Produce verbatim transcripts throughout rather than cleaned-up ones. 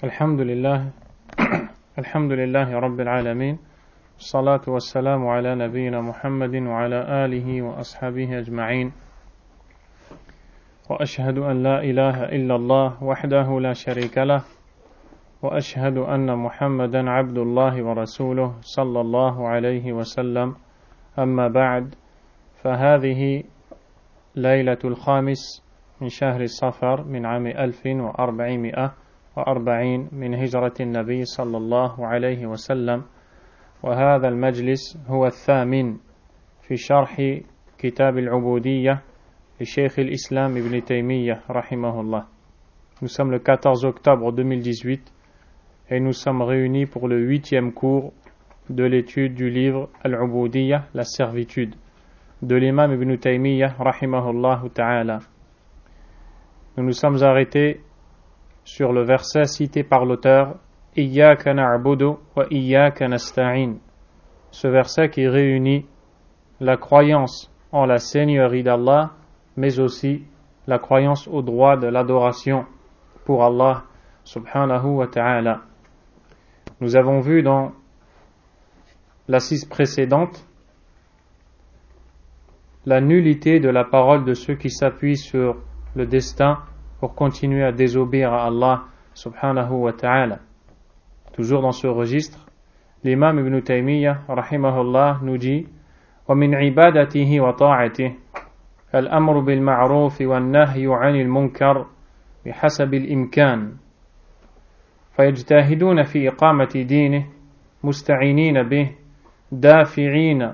الحمد لله الحمد لله رب العالمين الصلاة والسلام على نبينا محمد وعلى آله وأصحابه أجمعين وأشهد أن لا إله إلا الله وحده لا شريك له وأشهد أن محمدا عبد الله ورسوله صلى الله عليه وسلم أما بعد فهذه ليلة الخامس من شهر الصفر من عام ألف وأربعمائة وأربعين من هجرة النبي صلى الله عليه وسلم وهذا المجلس هو الثامن في شرح كتاب العبودية لشيخ الإسلام ابن تيمية رحمه الله. Nous sommes le quatorze octobre deux mille dix-huit et nous sommes réunis pour le huitième cours de l'étude du livre Al-Ubudiyya, la servitude, de l'imam Ibn Taymiyyah rahimahullah ta'ala. Nous nous sommes arrêtés sur le verset cité par l'auteur Iyyaka na'budu wa iyyaka nasta'in. Ce verset qui réunit la croyance en la Seigneurie d'Allah, mais aussi la croyance au droit de l'adoration pour Allah subhanahu wa ta'ala. Nous avons vu dans l'assise précédente la nullité de la parole de ceux qui s'appuient sur le destin pour continuer à désobéir à Allah subhanahu wa ta'ala. Toujours dans ce registre, l'imam Ibn Taymiyyah rahimahullah nous dit وَمِنْ عِبَادَتِهِ وَطَاعَتِهِ الْأَمْرُ بِالْمَعْرُوفِ وَالنَّهْيُ عَنِ الْمُنْكَرِ بحسب الإمكان فيجتهدون في إقامة دينه مستعينين به دافعين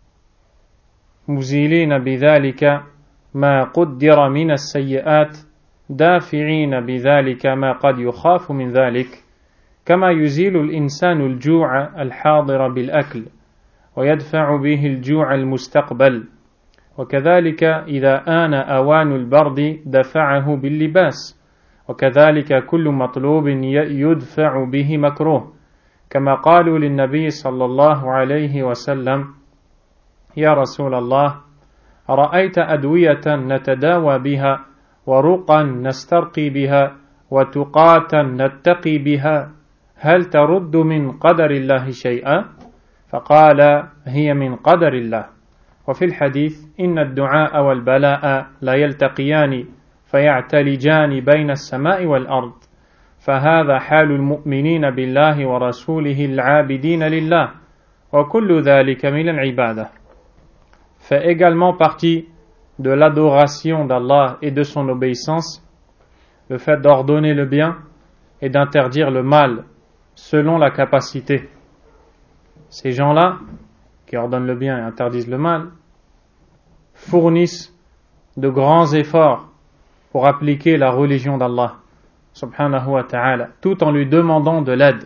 مزيلين بذلك ما قدر من السيئات دافعين بذلك ما قد يخاف من ذلك كما يزيل الإنسان الجوع الحاضر بالأكل ويدفع به الجوع المستقبل وكذلك إذا آن أوان البرد دفعه باللباس وكذلك كل مطلوب يدفع به مكروه كما قالوا للنبي صلى الله عليه وسلم يا رسول الله أرأيت أدوية نتداوى بها ورقا نسترقي بها وتقاتا نتقي بها هل ترد من قدر الله شيئا فقال هي من قدر الله وفي الحديث إن الدعاء والبلاء لا يلتقيان فيعتلجان بين السماء والأرض فهذا حال المؤمنين بالله ورسوله العابدين لله وكل ذلك من العبادة fait également partie de l'adoration d'Allah et de son obéissance le fait d'ordonner le bien et d'interdire le mal selon la capacité. Ces gens-là qui ordonnent le bien et interdisent le mal fournissent de grands efforts pour appliquer la religion d'Allah subhanahu wa ta'ala tout en lui demandant de l'aide.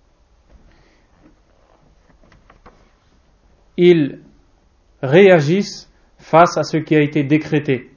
Ils réagissent face à ce qui a été décrété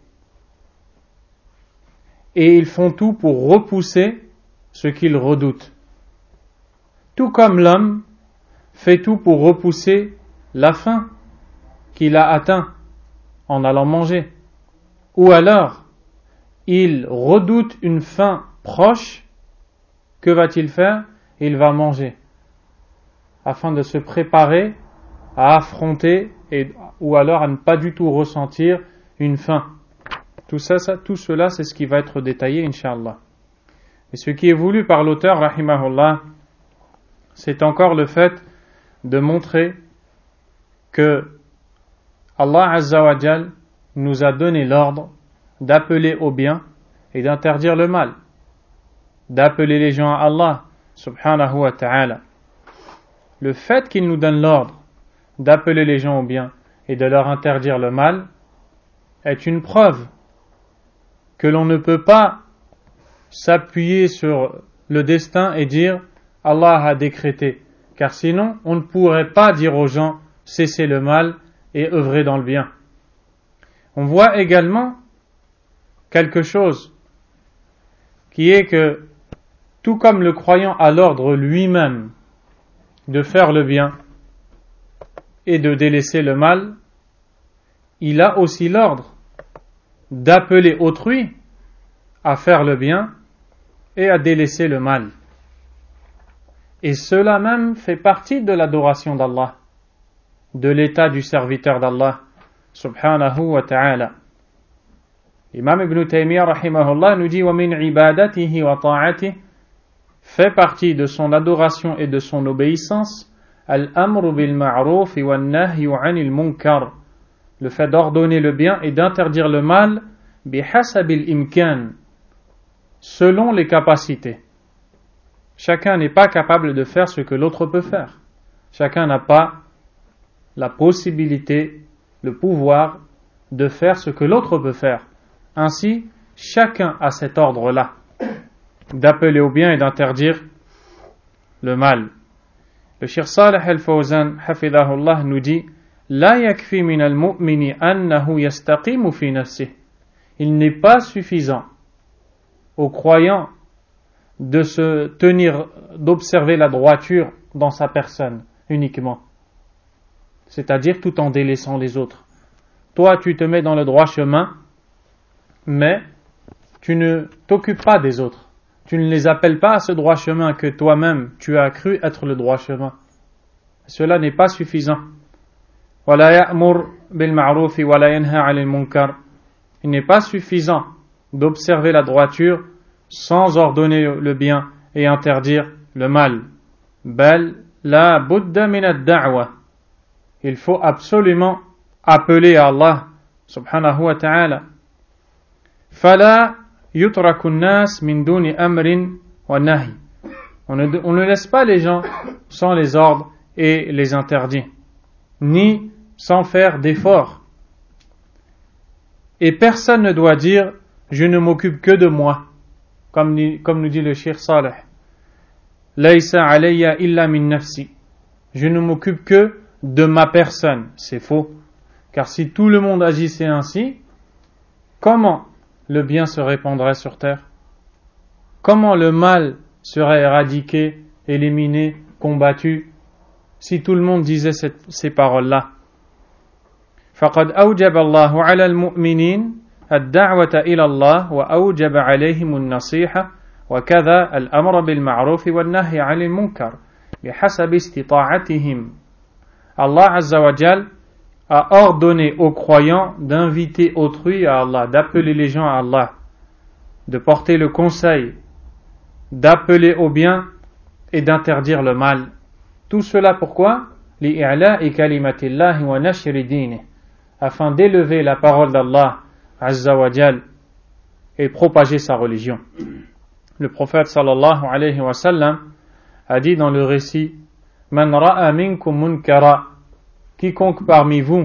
et ils font tout pour repousser ce qu'ils redoutent, tout comme l'homme fait tout pour repousser la faim qu'il a atteint en allant manger, ou alors il redoute une faim proche. Que va-t-il faire? Il va manger afin de se préparer à affronter et, ou alors à ne pas du tout ressentir une faim. Tout ça, ça, tout cela, c'est ce qui va être détaillé, Inch'Allah. Et ce qui est voulu par l'auteur, rahimahullah, c'est encore le fait de montrer que Allah Azza wa Jal nous a donné l'ordre d'appeler au bien et d'interdire le mal, d'appeler les gens à Allah, subhanahu wa ta'ala. Le fait qu'il nous donne l'ordre d'appeler les gens au bien et de leur interdire le mal est une preuve que l'on ne peut pas s'appuyer sur le destin et dire Allah a décrété, car sinon on ne pourrait pas dire aux gens cessez le mal et œuvrez dans le bien. On voit également quelque chose qui est que tout comme le croyant a l'ordre lui-même de faire le bien et de délaisser le mal, il a aussi l'ordre d'appeler autrui à faire le bien et à délaisser le mal. Et cela même fait partie de l'adoration d'Allah, de l'état du serviteur d'Allah, subhanahu wa ta'ala. Imam Ibn Taymiyyah rahimahullah nous dit وَمِنْ عِبَادَتِهِ وَطَاعَتِهِ fait partie de son adoration et de son obéissance al-amru bil ma'ruf wan nahyu 'anil munkar, le fait d'ordonner le bien et d'interdire le mal bihasabil imkan, selon les capacités. Chacun n'est pas capable de faire ce que l'autre peut faire. Chacun n'a pas la possibilité, le pouvoir de faire ce que l'autre peut faire. Ainsi, chacun a cet ordre-là, d'appeler au bien et d'interdire le mal. Le Cheikh Salih al-Fawzan, hafidahullah, nous dit La yakfi min al-mu'mini annahu yastaqimu fi nafsih. Il n'est pas suffisant aux croyants de se tenir, d'observer la droiture dans sa personne uniquement, c'est-à-dire tout en délaissant les autres. Toi, tu te mets dans le droit chemin, mais tu ne t'occupes pas des autres. Tu ne les appelles pas à ce droit chemin que toi-même tu as cru être le droit chemin. Cela n'est pas suffisant. وَلَا يَأْمُرْ بِالْمَعْرُوفِ وَلَا يَنْهَى عَنِ الْمُنكَرِ. Il n'est pas suffisant d'observer la droiture sans ordonner le bien et interdire le mal. بَلْ لَا بُدَّ مِنَ الدَّعْوَةِ. Il faut absolument appeler à Allah subhanahu wa ta'ala. فَلَا يُتْرَكُ النَّاسِ مِنْ دُونِ أَمْرٍ وَنَهْيٍ. On ne, on ne laisse pas les gens sans les ordres et les interdits, ni sans faire d'efforts. Et personne ne doit dire « je ne m'occupe que de moi », comme, comme nous dit le Cheikh Salih. « Laysa alayya illa min nafsi ». Je ne m'occupe que de ma personne. C'est faux. Car si tout le monde agissait ainsi, comment le bien se répandrait sur terre? Comment le mal serait éradiqué, éliminé, combattu, si tout le monde disait cette, ces paroles-là? فقد أوجب الله على المؤمنين الدعوة إلى الله وأوجب عليهم النصيحة وكذا الأمر بالمعروف والنهي عن المنكر بحسب استطاعتهم. Allah Azza wa Jal a ordonné aux croyants d'inviter autrui à Allah, d'appeler les gens à Allah, de porter le conseil, d'appeler au bien et d'interdire le mal. Tout cela pourquoi? لِإِعْلَاءِ كَلِمَةِ اللَّهِ وَنَشْرِ دِينِهِ, afin d'élever la parole d'Allah Azza wa Jal et propager sa religion. Le prophète sallallahu alayhi wa sallam a dit dans le récit Man ra'a minkum munkara, quiconque parmi vous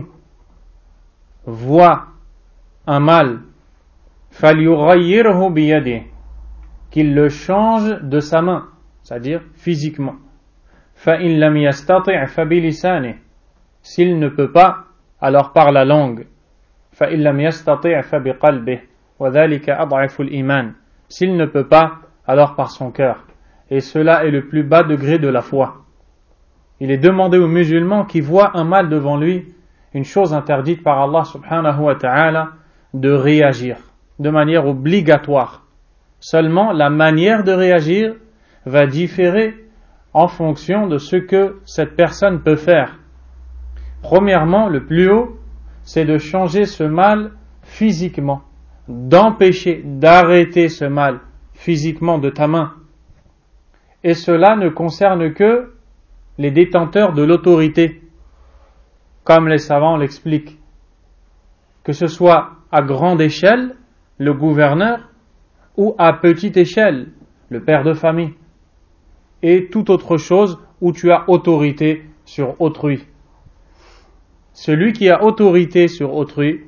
voit un mal, falyughayyirhu biyadihi, qu'il le change de sa main, c'est-à-dire physiquement. Fa in lam yastati' fa bilisanihi, s'il ne peut pas, alors par la langue. Fa in lam yastati' fa biqalbihi wa dhalika ad'afu al-iman, s'il ne peut pas, alors par son cœur. Et cela est le plus bas degré de la foi. Il est demandé aux musulmans qui voient un mal devant lui, une chose interdite par Allah subhanahu wa ta'ala, de réagir de manière obligatoire. Seulement, la manière de réagir va différer en fonction de ce que cette personne peut faire. Premièrement, le plus haut, c'est de changer ce mal physiquement, d'empêcher, d'arrêter ce mal physiquement de ta main. Et cela ne concerne que les détenteurs de l'autorité, comme les savants l'expliquent, que ce soit à grande échelle, le gouverneur, ou à petite échelle, le père de famille, et toute autre chose où tu as autorité sur autrui. Celui qui a autorité sur autrui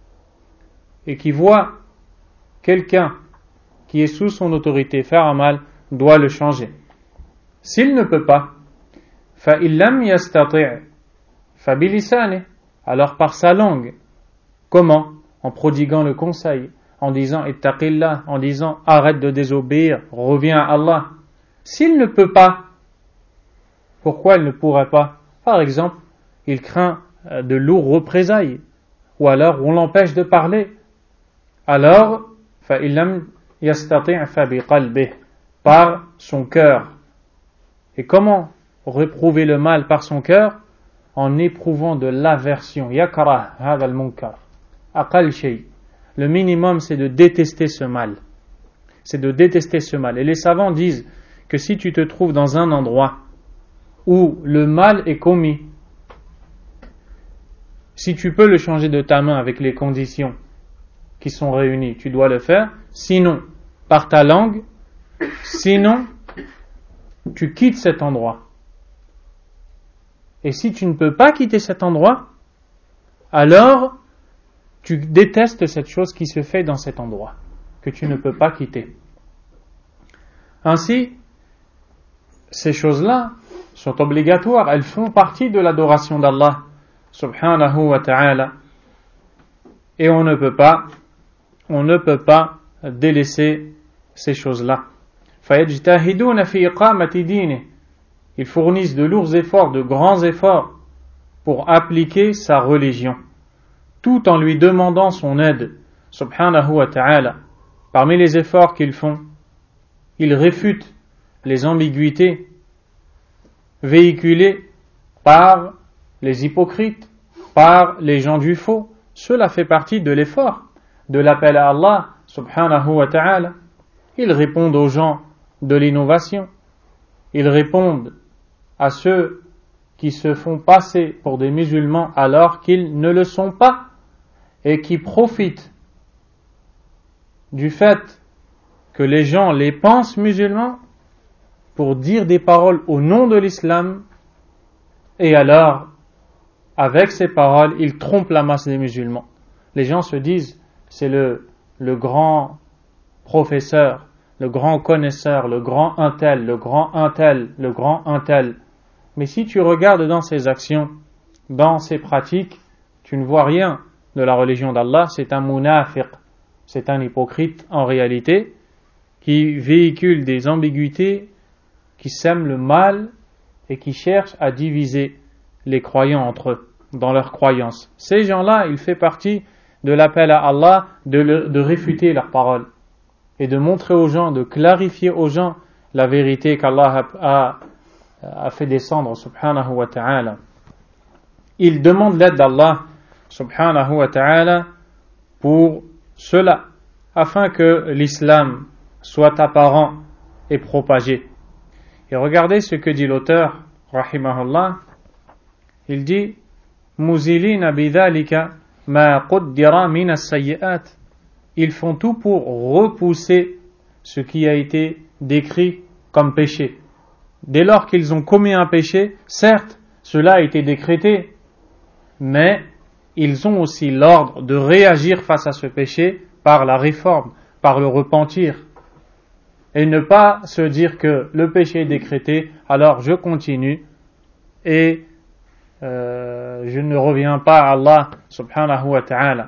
et qui voit quelqu'un qui est sous son autorité faire un mal, doit le changer. S'il ne peut pas, فَإِن لَمْ يَسْتَطِعْ فَبِلِسَانِهِ, alors par sa langue. Comment? En prodiguant le conseil, en disant ittaqillah, en disant arrête de désobéir, reviens à Allah. S'il ne peut pas, pourquoi il ne pourrait pas? Par exemple, il craint de lourdes représailles, ou alors on l'empêche de parler. Alors, فَإِن لَمْ يَسْتَطِعْ فَبِقَلْبِهِ, par son cœur. Et comment réprouver le mal par son cœur? En éprouvant de l'aversion. Yakrah hada al-munkar. Aqal shay. Le minimum, c'est de détester ce mal. C'est de détester ce mal. Et les savants disent que si tu te trouves dans un endroit où le mal est commis, si tu peux le changer de ta main avec les conditions qui sont réunies, tu dois le faire. Sinon, par ta langue, sinon, tu quittes cet endroit. Et si tu ne peux pas quitter cet endroit, alors tu détestes cette chose qui se fait dans cet endroit, que tu ne peux pas quitter. Ainsi, ces choses-là sont obligatoires, elles font partie de l'adoration d'Allah subhanahu wa ta'ala, et on ne peut pas on ne peut pas délaisser ces choses-là. فَيَجْتَهِدُونَ فِي إِقَامَةِ دِينِهِ. Ils fournissent de lourds efforts, de grands efforts pour appliquer sa religion, tout en lui demandant son aide, subhanahu wa ta'ala. Parmi les efforts qu'ils font, ils réfutent les ambiguïtés véhiculées par les hypocrites, par les gens du faux. Cela fait partie de l'effort, de l'appel à Allah, subhanahu wa ta'ala. Ils répondent aux gens de l'innovation. Ils répondent à ceux qui se font passer pour des musulmans alors qu'ils ne le sont pas et qui profitent du fait que les gens les pensent musulmans pour dire des paroles au nom de l'islam, et alors avec ces paroles ils trompent la masse des musulmans. Les gens se disent c'est le, le grand professeur, le grand connaisseur, le grand intel, le grand intel, le grand intel. Mais si tu regardes dans ses actions, dans ses pratiques, tu ne vois rien de la religion d'Allah. C'est un munafiq, c'est un hypocrite en réalité, qui véhicule des ambiguïtés, qui sème le mal et qui cherche à diviser les croyants entre eux, dans leurs croyances. Ces gens-là, il fait partie de l'appel à Allah de, le, de réfuter leurs paroles et de montrer aux gens, de clarifier aux gens la vérité qu'Allah a, a a fait descendre subhanahu wa ta'ala. Il demande l'aide d'Allah subhanahu wa ta'ala pour cela, afin que l'islam soit apparent et propagé. Et regardez ce que dit l'auteur rahimahullah. Il dit muzilina bidhalika ma quddira min as-sayyi'at. Ils font tout pour repousser ce qui a été décrit comme péché. Dès lors qu'ils ont commis un péché, certes, cela a été décrété, mais ils ont aussi l'ordre de réagir face à ce péché par la réforme, par le repentir, et ne pas se dire que le péché est décrété, alors je continue et euh, je ne reviens pas à Allah subhanahu wa ta'ala.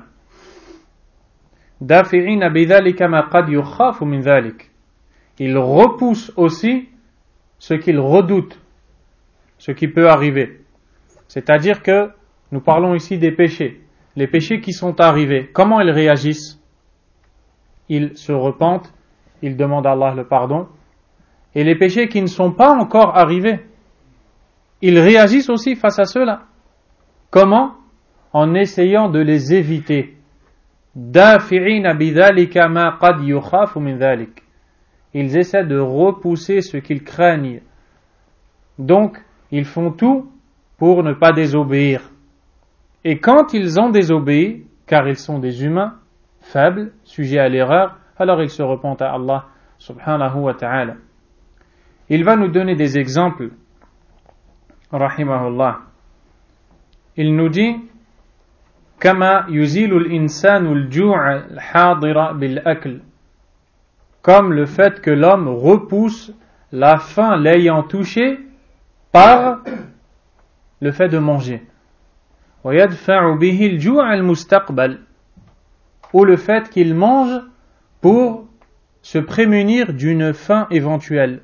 Dafi'ina bidhalika ma qad yukhafu min dhalik. Ils repoussent aussi ce qu'ils redoutent, ce qui peut arriver. C'est-à-dire que nous parlons ici des péchés. Les péchés qui sont arrivés, comment ils réagissent? Ils se repentent, ils demandent à Allah le pardon. Et les péchés qui ne sont pas encore arrivés, ils réagissent aussi face à ceux-là. Comment? En essayant de les éviter. Dafi'ina bidhalika ma qad yukhafu min dhalik. Ils essaient de repousser ce qu'ils craignent. Donc, ils font tout pour ne pas désobéir. Et quand ils ont désobéi, car ils sont des humains faibles, sujets à l'erreur, alors ils se repentent à Allah subhanahu wa ta'ala. Il va nous donner des exemples, rahimahullah. Il nous dit Kama yuzilu al-insanu al-ju'a al-hadira bil-akl. Comme le fait que l'homme repousse la faim l'ayant touché par le fait de manger. وَيَدْفَعُ بِهِ الْجُوعَ الْمُسْتَقْبَلِ. Ou le fait qu'il mange pour se prémunir d'une faim éventuelle.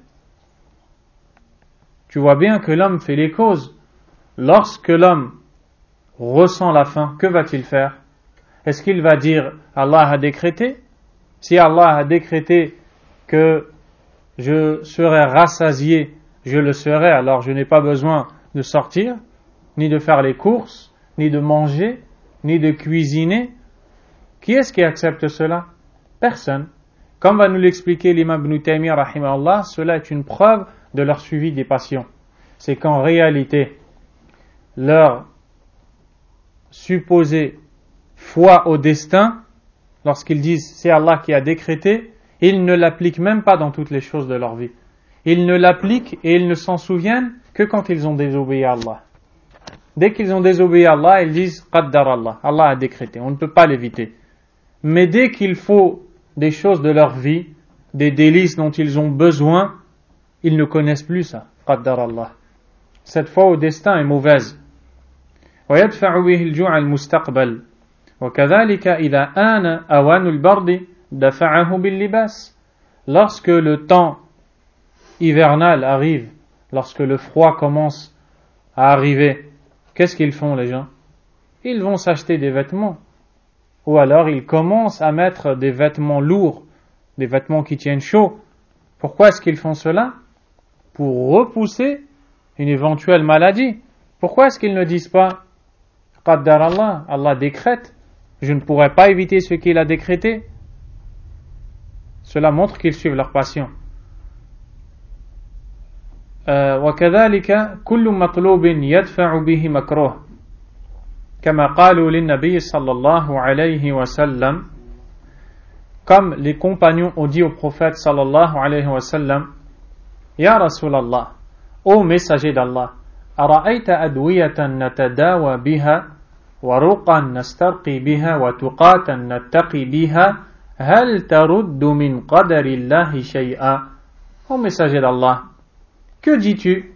Tu vois bien que l'homme fait les causes. Lorsque l'homme ressent la faim, que va-t-il faire? Est-ce qu'il va dire Allah a décrété? Si Allah a décrété que je serai rassasié je le serai, alors je n'ai pas besoin de sortir, ni de faire les courses, ni de manger, ni de cuisiner. Qui est-ce qui accepte cela? Personne. Comme va nous l'expliquer l'imam Ibn Taymiyyah rahimahullah, cela est une preuve de leur suivi des passions. C'est qu'en réalité, leur supposée foi au destin, lorsqu'ils disent c'est Allah qui a décrété, ils ne l'appliquent même pas dans toutes les choses de leur vie. Ils ne l'appliquent et ils ne s'en souviennent que quand ils ont désobéi à Allah. Dès qu'ils ont désobéi à Allah, ils disent qaddar Allah, Allah a décrété, on ne peut pas l'éviter. Mais dès qu'il faut des choses de leur vie, des délices dont ils ont besoin, ils ne connaissent plus ça, qaddar Allah. Cette foi au destin est mauvaise. ويدفع به الجوع المستقبل وكذلك إذا آن أوان البرد دفعه باللباس. Lorsque le temps hivernal arrive, lorsque le froid commence à arriver, qu'est-ce qu'ils font les gens? Ils vont s'acheter des vêtements. Ou alors ils commencent à mettre des vêtements lourds, des vêtements qui tiennent chaud. Pourquoi est-ce qu'ils font cela? Pour repousser une éventuelle maladie. Pourquoi est-ce qu'ils ne disent pas qaddar Allah, Allah décrète, je ne pourrai pas éviter ce qu'il a décrété? Cela montre qu'ils suivent leur passion. وكذلك كل مطلوب يدفع به مكروه كما قالوا للنبي صلى الله عليه وسلم, comme les compagnons ont dit au prophète sallallahu alayhi wa sallam, Ya Rasulallah, ô messager d'Allah, أرأيت أدوية نتداوى بها ورقا نسترقي بها وتقاتا نتقي بها هل ترد من قدر الله شيئا. Ô messager d'Allah, que dis-tu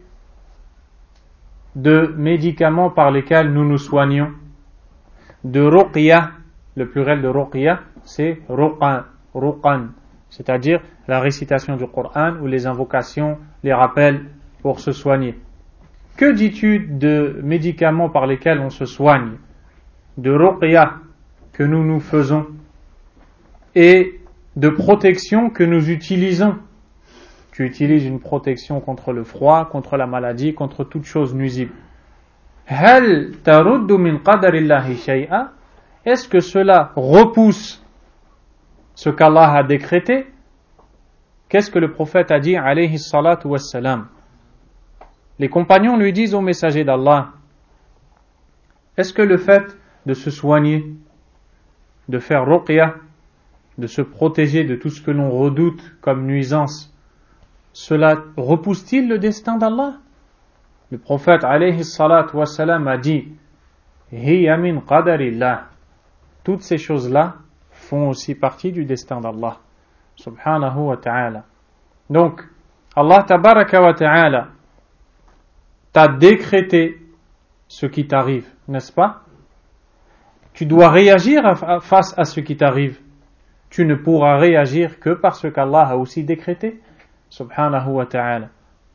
de médicaments par lesquels nous nous soignons, de ruqya, le pluriel de ruqya c'est ruqan, ruqan, c'est-à-dire la récitation du Coran ou les invocations, les rappels pour se soigner. Que dis-tu de médicaments par lesquels on se soigne, de ruqya que nous nous faisons et de protection que nous utilisons? Tu utilises une protection contre le froid, contre la maladie, contre toute chose nuisible. Hal taruddu min qadarillahi shay'a? Est-ce que cela repousse ce qu'Allah a décrété? Qu'est-ce que le prophète a dit alayhi salatu wassalam? Les compagnons lui disent au messager d'Allah, est-ce que le fait de se soigner, de faire ruqya, de se protéger de tout ce que l'on redoute comme nuisance, cela repousse-t-il le destin d'Allah? Le prophète alayhi salatu wassalam a dit, hiya min qadarillah. Toutes ces choses-là font aussi partie du destin d'Allah subhanahu wa ta'ala. Donc Allah tabaraka wa ta'ala t'a décrété ce qui t'arrive, n'est-ce pas? Tu dois réagir face à ce qui t'arrive. Tu ne pourras réagir que parce qu'Allah a aussi décrété subhanahu wa ta'ala.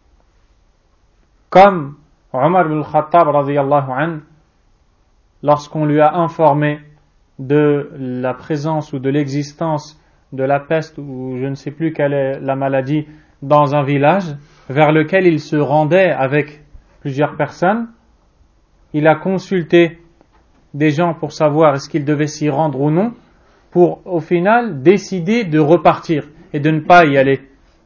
Comme Omar ibn al-Khattab radiyallahu anhu, lorsqu'on lui a informé de la présence ou de l'existence de la peste ou je ne sais plus quelle est la maladie dans un village vers lequel il se rendait avec plusieurs personnes, il a consulté des gens pour savoir est-ce qu'il devait s'y rendre ou non, pour au final décider de repartir et de ne pas y aller.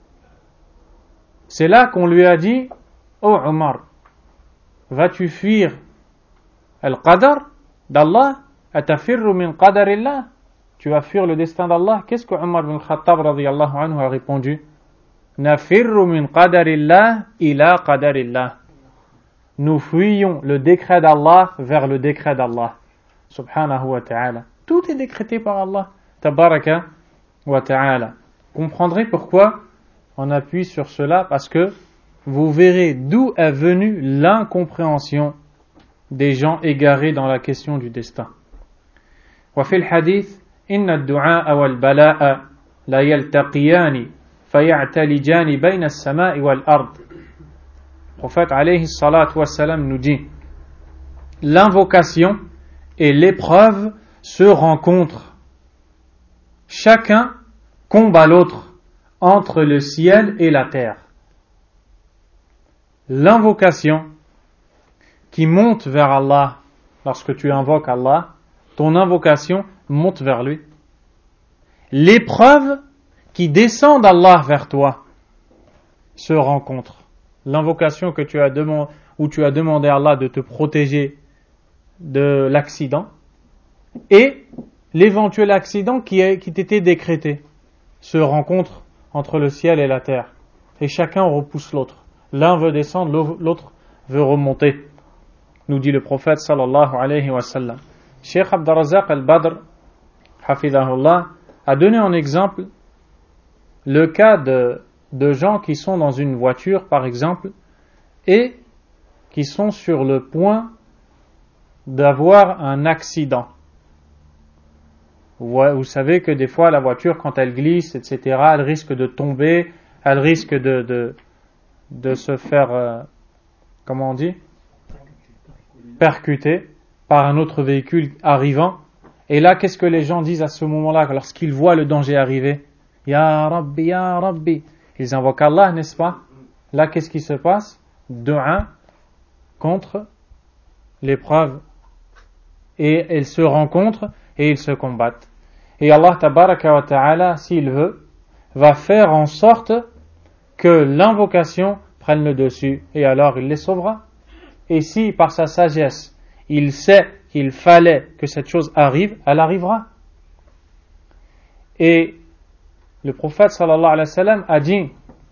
C'est là qu'on lui a dit, oh Omar, vas-tu fuir al-qadar d'Allah? Atafirru min qadarillah? Tu vas fuir le destin d'Allah? Qu'est-ce que Omar ibn Khattab radiyallahu anhu a répondu? Nafirru min qadarillah ila qadarillah. Nous fuyons le décret d'Allah vers le décret d'Allah subhanahu wa ta'ala. Tout est décrété par Allah tabaraka wa ta'ala. Vous comprendrez pourquoi on appuie sur cela, parce que vous verrez d'où est venue l'incompréhension des gens égarés dans la question du destin. وفي الحديث إن الدعاء والبلاء لا يلتقيان فيعتلجان بين السماء والأرض. Le prophète alayhi salatu wassalam nous dit, l'invocation et l'épreuve se rencontrent. Chacun combat l'autre entre le ciel et la terre. l'invocation qui monte vers Allah, lorsque tu invoques Allah, ton invocation monte vers lui. L'épreuve qui descend d'Allah vers toi se rencontre. L'invocation que tu as demandé, où tu as demandé à Allah de te protéger de l'accident, et l'éventuel accident qui, est, qui t'était décrété se rencontre entre le ciel et la terre. Et chacun repousse l'autre. L'un veut descendre, l'autre veut remonter. Nous dit le prophète sallallahu alayhi wa sallam. Cheikh Abdurrazzaq al-Badr, hafidahullah, a donné en exemple le cas de, de gens qui sont dans une voiture, par exemple, et qui sont sur le point d'avoir un accident. Vous savez que des fois, la voiture, quand elle glisse, et cetera, elle risque de tomber, elle risque de, de, de se faire, euh, comment on dit, percuter par un autre véhicule arrivant. Et là, qu'est-ce que les gens disent à ce moment-là, lorsqu'ils voient le danger arriver? Ya Rabbi, Ya Rabbi. Ils invoquent Allah, n'est-ce pas? Là, qu'est-ce qui se passe? Dua contre l'épreuve. Et elles se rencontrent et ils se combattent. Et Allah tabaraka wa ta'ala, s'il veut, va faire en sorte que l'invocation prenne le dessus, et alors il les sauvera. Et si par sa sagesse il sait qu'il fallait que cette chose arrive, elle arrivera. Et le prophète sallallahu alayhi wa sallam a dit: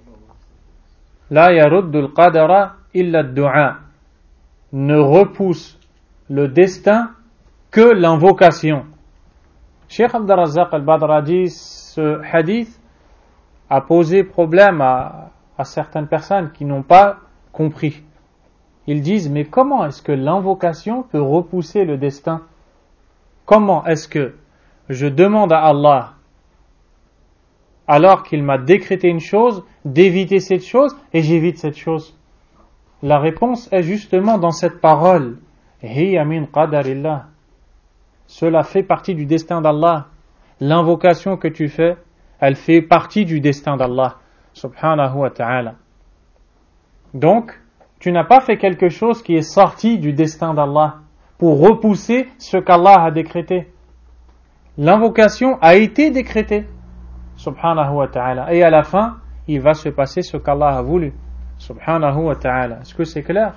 La yaruddu al-qadara illa ad-du'a. Ne repousse le destin que l'invocation. Cheikh Abdurrazzaq al-Badr a dit: ce hadith a posé problème à, à certaines personnes qui n'ont pas compris. Ils disent: mais comment est-ce que l'invocation peut repousser le destin? Comment est-ce que je demande à Allah, alors qu'il m'a décrété une chose, d'éviter cette chose, et j'évite cette chose? La réponse est justement dans cette parole: Hiya min qadarillah. Cela fait partie du destin d'Allah. L'invocation que tu fais, elle fait partie du destin d'Allah, subhanahu wa ta'ala. Donc, tu n'as pas fait quelque chose qui est sorti du destin d'Allah pour repousser ce qu'Allah a décrété. L'invocation a été décrétée, subhanahu wa ta'ala. Et à la fin, il va se passer ce qu'Allah a voulu, subhanahu wa ta'ala. Est-ce que c'est clair?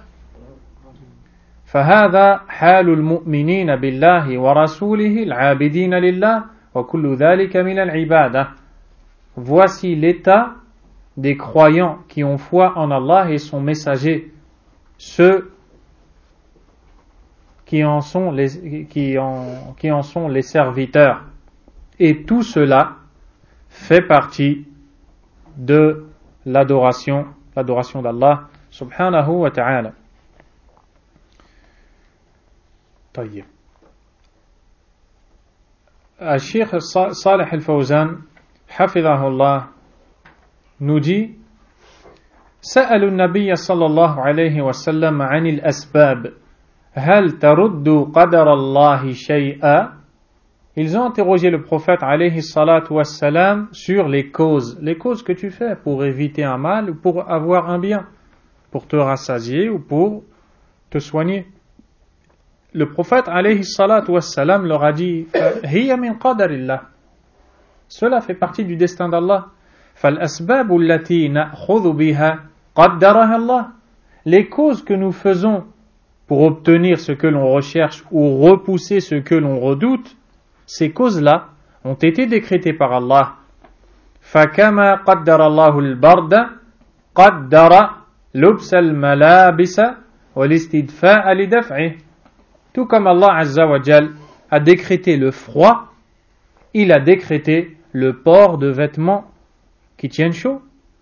فهذا حال المؤمنين بالله ورسوله العابدين لله وكل ذلك من العبادة. Voici l'état des croyants qui ont foi en Allah et son messager, ceux qui en sont les, qui en, qui en sont les serviteurs. Et tout cela fait partie de l'adoration, l'adoration d'Allah subhanahu wa ta'ala. طيب. الشيخ صالح الفوزان حفظه الله nous dit: سألوا النبي صلى الله عليه وسلم عن الأسباب هل ترد قدر الله شيئا. Ils ont interrogé le prophète alayhi salatu wassalam sur les causes, les causes que tu fais pour éviter un mal ou pour avoir un bien, pour te rassasier ou pour te soigner. Le prophète alayhi salatu wassalam leur a dit: Hiya min qadarillah. Cela fait partie du destin d'Allah. فالأسباب التي نأخذ بها قدرها الله. Les causes que nous faisons pour obtenir ce que l'on recherche ou repousser ce que l'on redoute, ces causes-là ont été décrétées par Allah. فكما قدر الله البرد قدر لبس الملابس والاستدفاء لدفعه. Tout comme Allah Azza wa Jal a décrété le froid, il a décrété le port de vêtements qui tiennent chaud.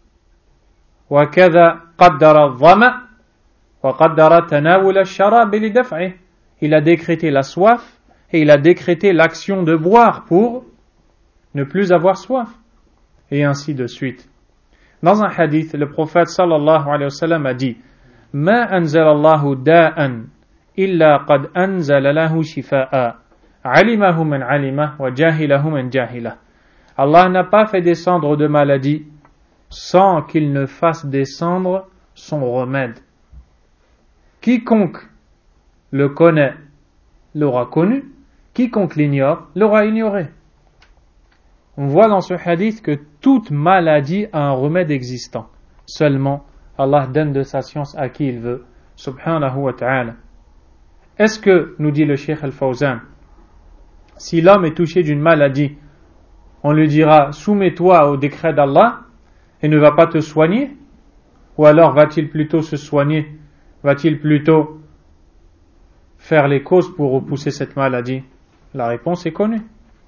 وكذا قدر الظمأ وقدر تناول الشراب لدفعه. Il a décrété la soif et il a décrété l'action de boire pour ne plus avoir soif, et ainsi de suite. Dans un hadith, le prophète sallallahu alayhi wa sallam a dit: ما أنزل الله داء إلا قد أنزل له شفاء علمه من علمه وجاهله من جاهله. Allah n'a pas fait descendre de maladie sans qu'il ne fasse descendre son remède. Quiconque le connaît l'aura connu, quiconque l'ignore l'aura ignoré. On voit dans ce hadith que toute maladie a un remède existant. Seulement, Allah donne de sa science à qui il veut. Subhanahu wa ta'ala. Est-ce que, nous dit le Cheikh Al-Fawzan, si l'homme est touché d'une maladie, on lui dira soumets-toi au décret d'Allah et ne va pas te soigner? Ou alors va-t-il plutôt se soigner? Va-t-il plutôt faire les causes pour repousser cette maladie? La réponse est connue.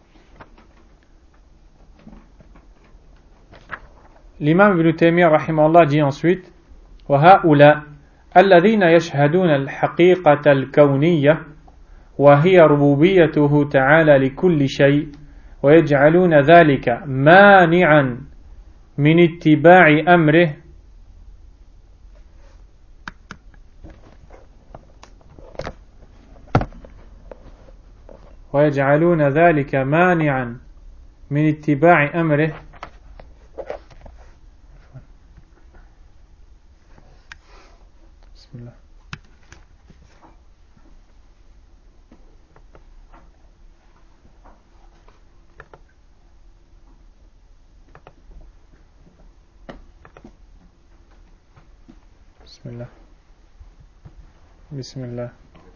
L'imam Ibn Taymiyyah rahimahullah dit ensuite وَهَؤُلَاء الَّذِينَ يَشْهَدُونَ الْحَقِيقَةَ الْكَوْنِيَّةَ وَهِيَ رُبُوبِيَّتُهُ تَعَالَى لِكُلِّ شَيْءٍ وَيَجْعَلُونَ ذَلِكَ مَانِعًا مِنِ اتِّبَاعِ أَمْرِهِ ويجعلون ذلك مانعا من اتباع أمره بسم الله بسم الله بسم الله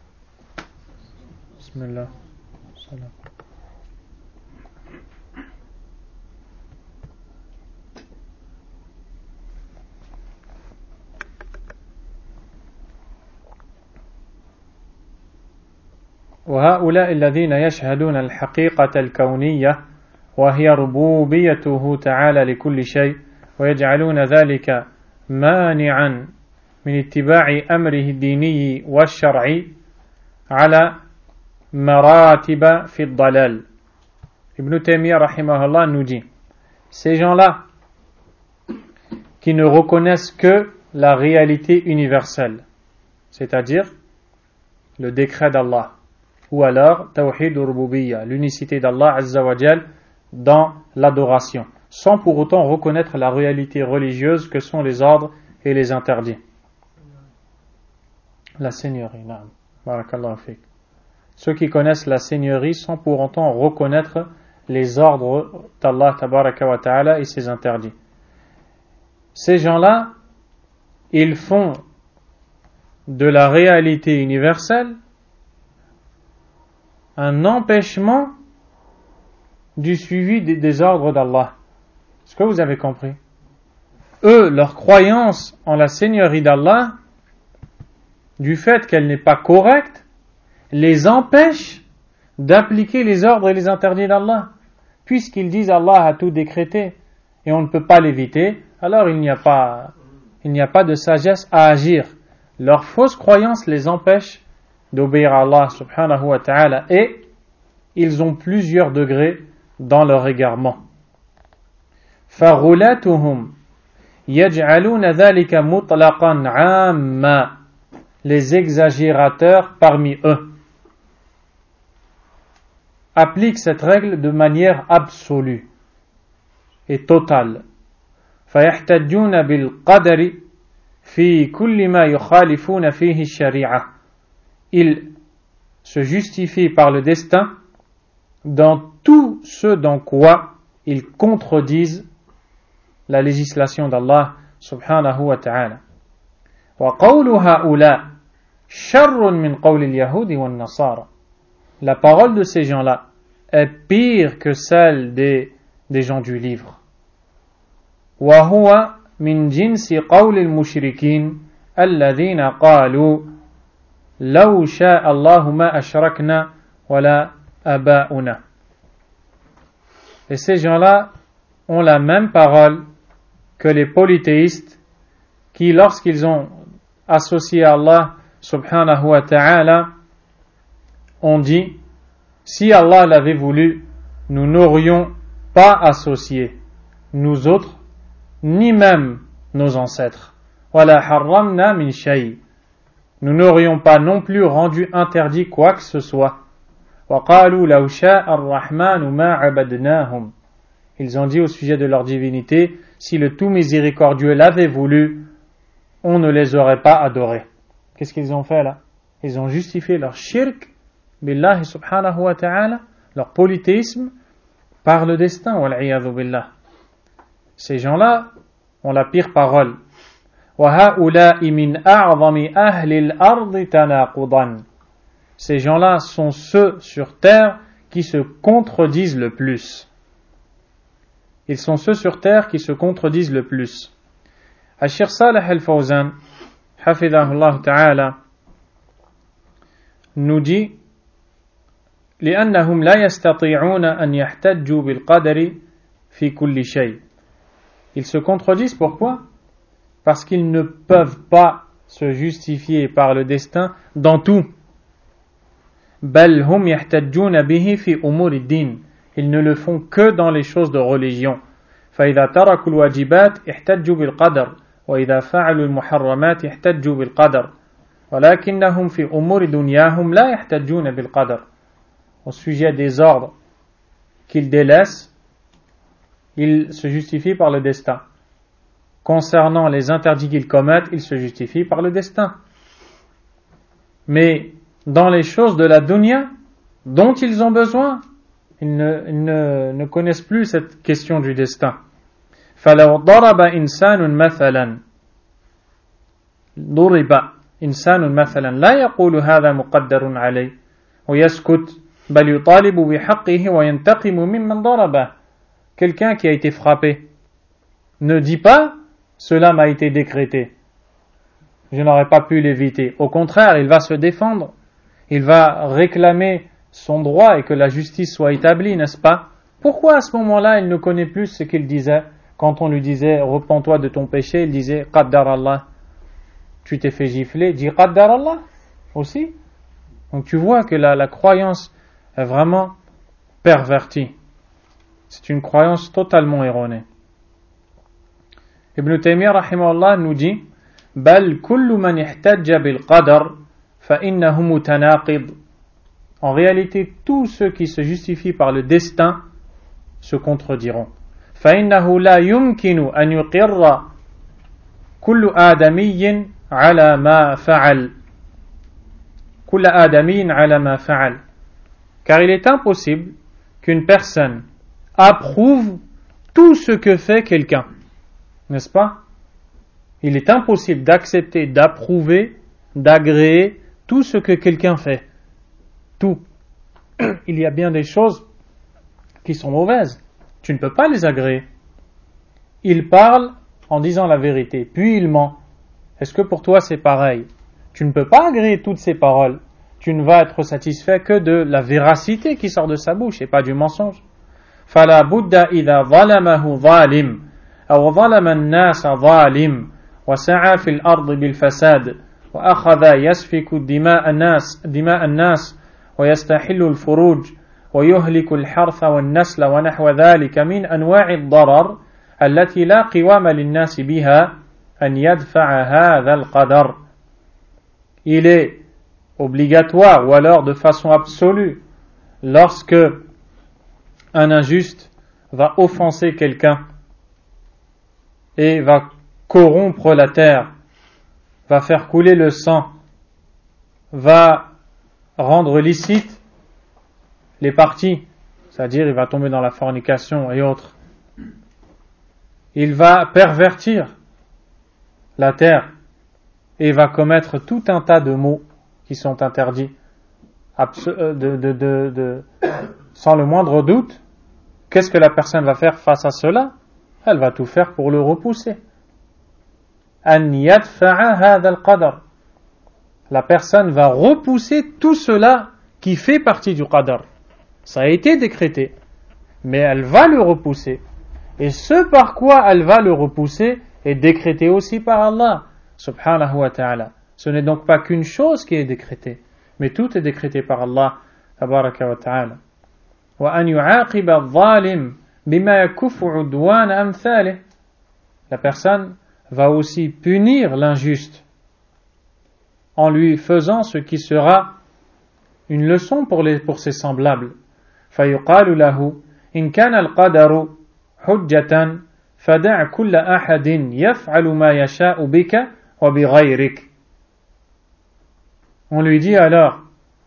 بسم الله السلام وهؤلاء الذين يشهدون الحقيقة الكونية وهي ربوبيته تعالى لكل شيء ويجعلون ذلك مانعا من اتباع أمره الديني والشرعي على مراتب في الضلال. Ibn Taymiyyah rahimahullah nous dit, ces gens-là qui ne reconnaissent que la réalité universelle, c'est-à-dire le décret d'Allah, ou alors Tawhid al-Rububiyya, l'unicité d'Allah Azza wa Jal dans l'adoration, sans pour autant reconnaître la réalité religieuse que sont les ordres et les interdits. La seigneurie, naam. Barakallahu fik. Ceux qui connaissent la seigneurie sans pour autant reconnaître les ordres d'Allah tabaraka wa ta'ala et ses interdits. Ces gens-là, ils font de la réalité universelle un empêchement du suivi des, des ordres d'Allah. Est-ce que vous avez compris? Eux, leur croyance en la seigneurie d'Allah, du fait qu'elle n'est pas correcte, les empêche d'appliquer les ordres et les interdits d'Allah. Puisqu'ils disent Allah a tout décrété et on ne peut pas l'éviter, alors il n'y a pas, il n'y a pas de sagesse à agir. Leur fausse croyance les empêche d'obéir à Allah subhanahu wa ta'ala et ils ont plusieurs degrés dans leur égarement. فَغُلَاتُهُمْ يَجْعَلُونَ ذَلِكَ مُطْلَقًا عَامًّا. Les exagérateurs parmi eux appliquent cette règle de manière absolue et totale. فَيَحْتَجُّونَ بِالْقَدَرِ فِي كُلِّ مَا يُخَالِفُونَ فِيهِ الشَّرِيعَةِ. Ils se justifient par le destin dans tout ce dans quoi ils contredisent la législation d'Allah subhanahu wa ta'ala. وَقَوْلُ هَؤُلَاء شَرٌّ مِنْ قَوْلِ الْيَهُودِ وَالنَّصَارَى. La parole de ces gens-là est pire que celle des, des gens du livre. وَهُوَ مِنْ جِنْسِ قَوْلِ الْمُشْرِكِينَ الَّذِينَ قَالُوا لَوْ شَاءَ اللَّهُ مَا أَشْرَكْنَا وَلَا آبَاؤُنَا. Et ces gens-là ont la même parole que les polythéistes qui, lorsqu'ils ont associé à Allah subhanahu wa ta'ala, ont dit, si Allah l'avait voulu, nous n'aurions pas associé, nous autres, ni même nos ancêtres. وَلَا حَرَّمْنَا مِنْ شَيْءٍ. Nous n'aurions pas non plus rendu interdit quoi que ce soit. وَقَالُوا لَوْ شَاءَ الرَّحْمَنُ مَا عَبَدْنَاهُمْ. Ils ont dit au sujet de leur divinité, si le tout miséricordieux l'avait voulu, on ne les aurait pas adorés. Qu'est-ce qu'ils ont fait là? Ils ont justifié leur shirk billahi subhanahu wa ta'ala, leur polythéisme, par le destin, wal'iyadhu billah. Ces gens-là ont la pire parole. وَهَؤُلَاءِ مِنْ أَعْظَمِ أَهْلِ الْأَرْضِ تَنَاقُضًا. Ces gens-là sont ceux sur terre qui se contredisent le plus. Ils sont ceux sur terre qui se contredisent le plus. Al-Cheikh Salih Al-Fawzan, hafidhahullah ta'ala, nous dit لأنهم لا يستطيعون أن يحتجوا بالقدر في كل شيء. Ils se contredisent, pourquoi? Parce qu'ils ne peuvent pas se justifier par le destin dans tout. بل هم يحتجون به في أمور الدين. Ils ne le font que dans les choses de religion. فإذا تركوا الواجبات احتجوا بالقدر وإذا فعلوا المحرمات احتجوا بالقدر ولكنهم في أمور دنياهم لا يحتجون بالقدر. Au sujet des ordres qu'ils délaissent, ils se justifient par le destin. Concernant les interdits qu'ils commettent, ils se justifient par le destin. Mais dans les choses de la dunya dont ils ont besoin, ils ne, ils ne, ne connaissent plus cette question du destin. فَلَوْ ضَرَبَ إِنسَانٌ مَثَلًا ضُرِبَ إِنسَانٌ مَثَلًا لا يقول هذا مقدر عليه ويسكت بل يطالب بحقه وينتقم ممن ضربه. Quelqu'un qui a été frappé ne dit pas cela m'a été décrété, je n'aurais pas pu l'éviter. Au contraire, il va se défendre, il va réclamer son droit et que la justice soit établie, n'est-ce pas? Pourquoi à ce moment-là il ne connaît plus ce qu'il disait quand on lui disait repens-toi de ton péché? Il disait qaddar Allah, tu t'es fait gifler, dis qaddar Allah aussi. Donc tu vois que la, la croyance est vraiment pervertie. C'est une croyance totalement erronée. Ibn Taymiyyah rahimahullah nous dit bal kullu man ihtajja bil qadar fa innahu mutanaqid. En réalité, tous ceux qui se justifient par le destin se contrediront. Fa innahu la yumkinu an yuqirra kullu adamiyyin ala ma fa'al. Kullu adamiyyin ala ma fa'al. Car il est impossible qu'une personne approuve tout ce que fait quelqu'un. N'est-ce pas? Il est impossible d'accepter, d'approuver, d'agréer tout ce que quelqu'un fait. Tout. Il y a bien des choses qui sont mauvaises. Tu ne peux pas les agréer. Il parle en disant la vérité, puis il ment. Est-ce que pour toi c'est pareil? Tu ne peux pas agréer toutes ces paroles. Tu ne vas être satisfait que de la véracité qui sort de sa bouche et pas du mensonge. فَلَا بُدَّ إِذَا ظَلَمَهُ ظَالِمٌ أَوْ ظَلَمَ النَّاسَ ظَالِمٌ وَسَعَى فِي الْأَرْضِ بِالْفَسَادِ وَأَخَذَ يَسْفِكُ دِمَاءَ النَّاسِ دِمَاءَ النَّاسِ وَيَسْتَحِلُّ الْفُرُوجَ وَيُهْلِكُ الْحَرْثَ وَالنَّسْلَ ونحو ذلك من أنواع الضرر التي لا قوام للناس بها أن يدفع هذا القدر. Il est obligatoire ou alors de façon absolue lorsque un injuste va offenser quelqu'un et va corrompre la terre, va faire couler le sang, va rendre licite les parties, c'est-à-dire il va tomber dans la fornication et autres. Il va pervertir la terre et va commettre tout un tas de maux qui sont interdits de, de, de, de, sans le moindre doute. Qu'est-ce que la personne va faire face à cela? Elle va tout faire pour le repousser. An yadfa'a hadha al-qadar. La personne va repousser tout cela qui fait partie du qadar. Ça a été décrété, mais elle va le repousser. Et ce par quoi elle va le repousser est décrété aussi par Allah subhanahu wa ta'ala. Ce n'est donc pas qu'une chose qui est décrétée, mais tout est décrété par Allah tabaraka wa ta'ala. وأن يعاقب الظالم بما يكف عدوان أمثاله. La personne va aussi punir l'injuste en lui faisant ce qui sera une leçon pour, les, pour ses semblables. فيقال له إن كان القدر حجة فدع كل أحد يفعل ما يشاء بك وبغيرك. On lui dit alors,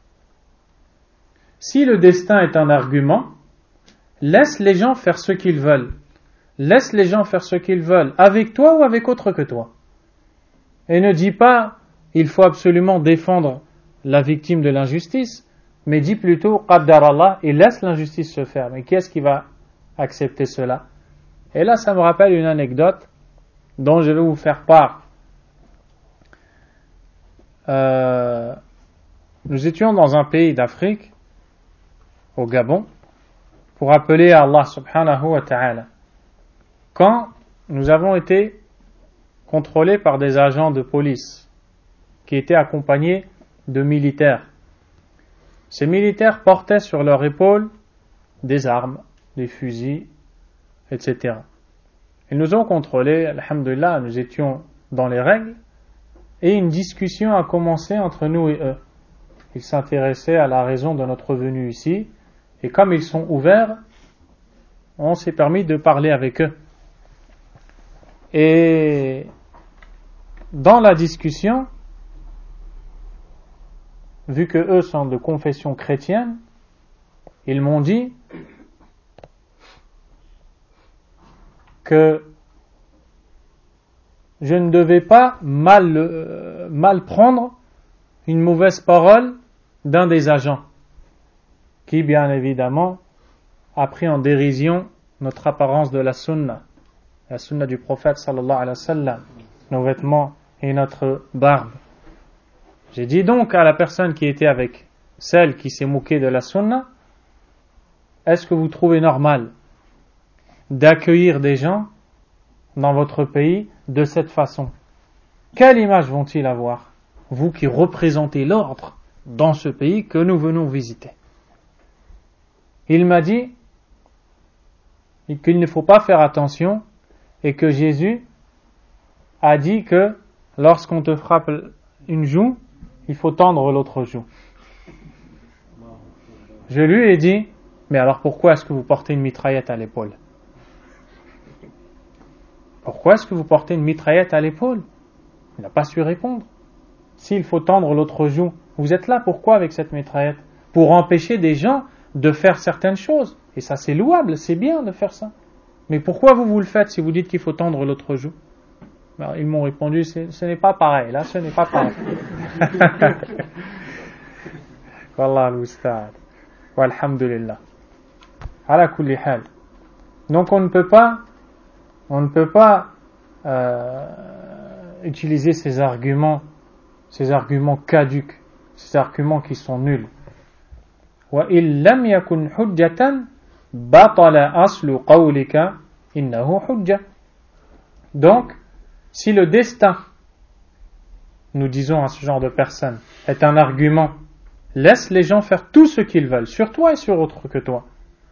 si le destin est un argument, laisse les gens faire ce qu'ils veulent. Laisse les gens faire ce qu'ils veulent, avec toi ou avec autre que toi. Et ne dis pas, il faut absolument défendre la victime de l'injustice, mais dis plutôt, qaddar Allah, et laisse l'injustice se faire. Mais qui est-ce qui va accepter cela? Et là, ça me rappelle une anecdote dont je vais vous faire part. Euh, nous étions dans un pays d'Afrique, au Gabon, pour appeler à Allah subhanahu wa ta'ala. Quand nous avons été contrôlés par des agents de police qui étaient accompagnés de militaires. Ces militaires portaient sur leur épaule des armes, des fusils, et cetera. Ils nous ont contrôlés, alhamdulillah, nous étions dans les règles, et une discussion a commencé entre nous et eux. Ils s'intéressaient à la raison de notre venue ici, et comme ils sont ouverts, on s'est permis de parler avec eux. Et dans la discussion, vu que eux sont de confession chrétienne, ils m'ont dit que je ne devais pas mal, euh, mal prendre une mauvaise parole d'un des agents, qui bien évidemment a pris en dérision notre apparence de la sunna, la sunna du prophète sallallahu alayhi wa sallam, nos vêtements et notre barbe. J'ai dit donc à la personne qui était avec celle qui s'est moquée de la sunna, est-ce que vous trouvez normal d'accueillir des gens dans votre pays de cette façon? Quelle image vont-ils avoir, vous qui représentez l'ordre dans ce pays que nous venons visiter? Il m'a dit qu'il ne faut pas faire attention et que Jésus a dit que lorsqu'on te frappe une joue, il faut tendre l'autre joue. Je lui ai dit, mais alors pourquoi est-ce que vous portez une mitraillette à l'épaule? Pourquoi est-ce que vous portez une mitraillette à l'épaule? Il n'a pas su répondre. S'il faut tendre l'autre joue, vous êtes là pourquoi avec cette mitraillette? Pour empêcher des gens de faire certaines choses. Et ça c'est louable, c'est bien de faire ça. Mais pourquoi vous vous le faites si vous dites qu'il faut tendre l'autre joue? Alors, ils m'ont répondu, ce n'est pas pareil, là ce n'est pas pareil. Wallah al-Ustad. Walhamdulillah. Ala kulli hal. Donc on ne peut pas, on ne peut pas euh, utiliser ces arguments, ces arguments caducs, ces arguments qui sont nuls. Wa in lam yakun hujjatan batala aslu qawlika innahu hujja. Donc, si le destin, nous disons à ce genre de personnes, est un argument, laisse les gens faire tout ce qu'ils veulent, sur toi et sur autre que toi.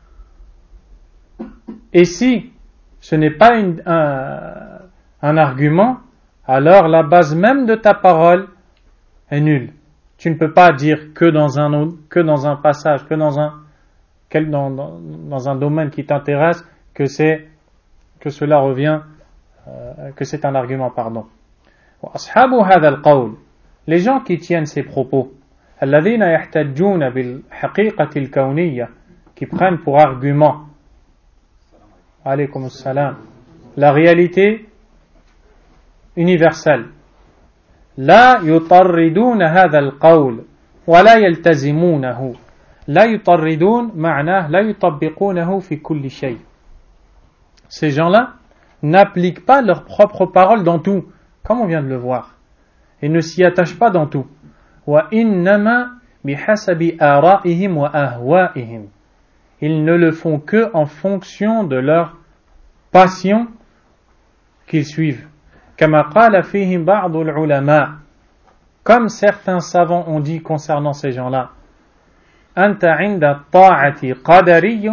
Et si ce n'est pas une, un, un argument, alors la base même de ta parole est nulle. Tu ne peux pas dire que dans un, que dans un passage, que dans un, quel, dans, dans, dans un domaine qui t'intéresse, que, c'est, que cela revient, euh, que c'est un argument, pardon. وأصحاب هذا القول, les gens qui tiennent ces propos, الذين يحتجون بالحقيقة الكونية, qui prennent pour argument, alaykoum assalam, la réalité universelle, لا يطردون هذا القول ولا يلتزمونه. لا يطردون معناه لا يطبقونه في كل شيء. Ces gens-là n'appliquent pas leurs propres paroles dans tout, comme on vient de le voir, et ne s'y attachent pas dans tout. وإنما بحسب آرائهم وأهوائهم. Ils ne le font que en fonction de leur passion qu'ils suivent. كما قال فيهم بعض العلماء, comme certains savants ont dit concernant ces gens-là, أنت عند الطاعة قدري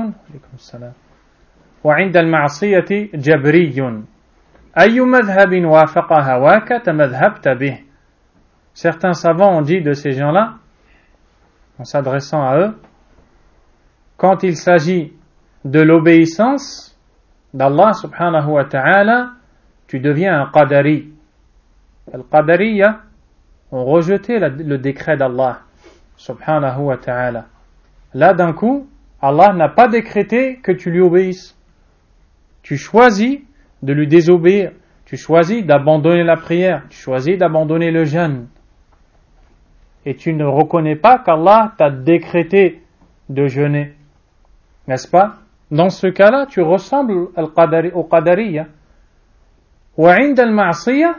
وعند المعصية جبري أي مذهب وافق هواك تمذهبت به. Certains savants ont dit de ces gens-là, en s'adressant à eux, quand il s'agit de l'obéissance d'Allah subhanahu wa ta'ala, tu deviens un qadari. Al-Qadariyya ont rejeté la, le décret d'Allah subhanahu wa ta'ala. Là d'un coup, Allah n'a pas décrété que tu lui obéisses. Tu choisis de lui désobéir. Tu choisis d'abandonner la prière. Tu choisis d'abandonner le jeûne. Et tu ne reconnais pas qu'Allah t'a décrété de jeûner. N'est-ce pas? Dans ce cas-là, tu ressembles au Qadariyya. Wa 'inda al-ma'siyah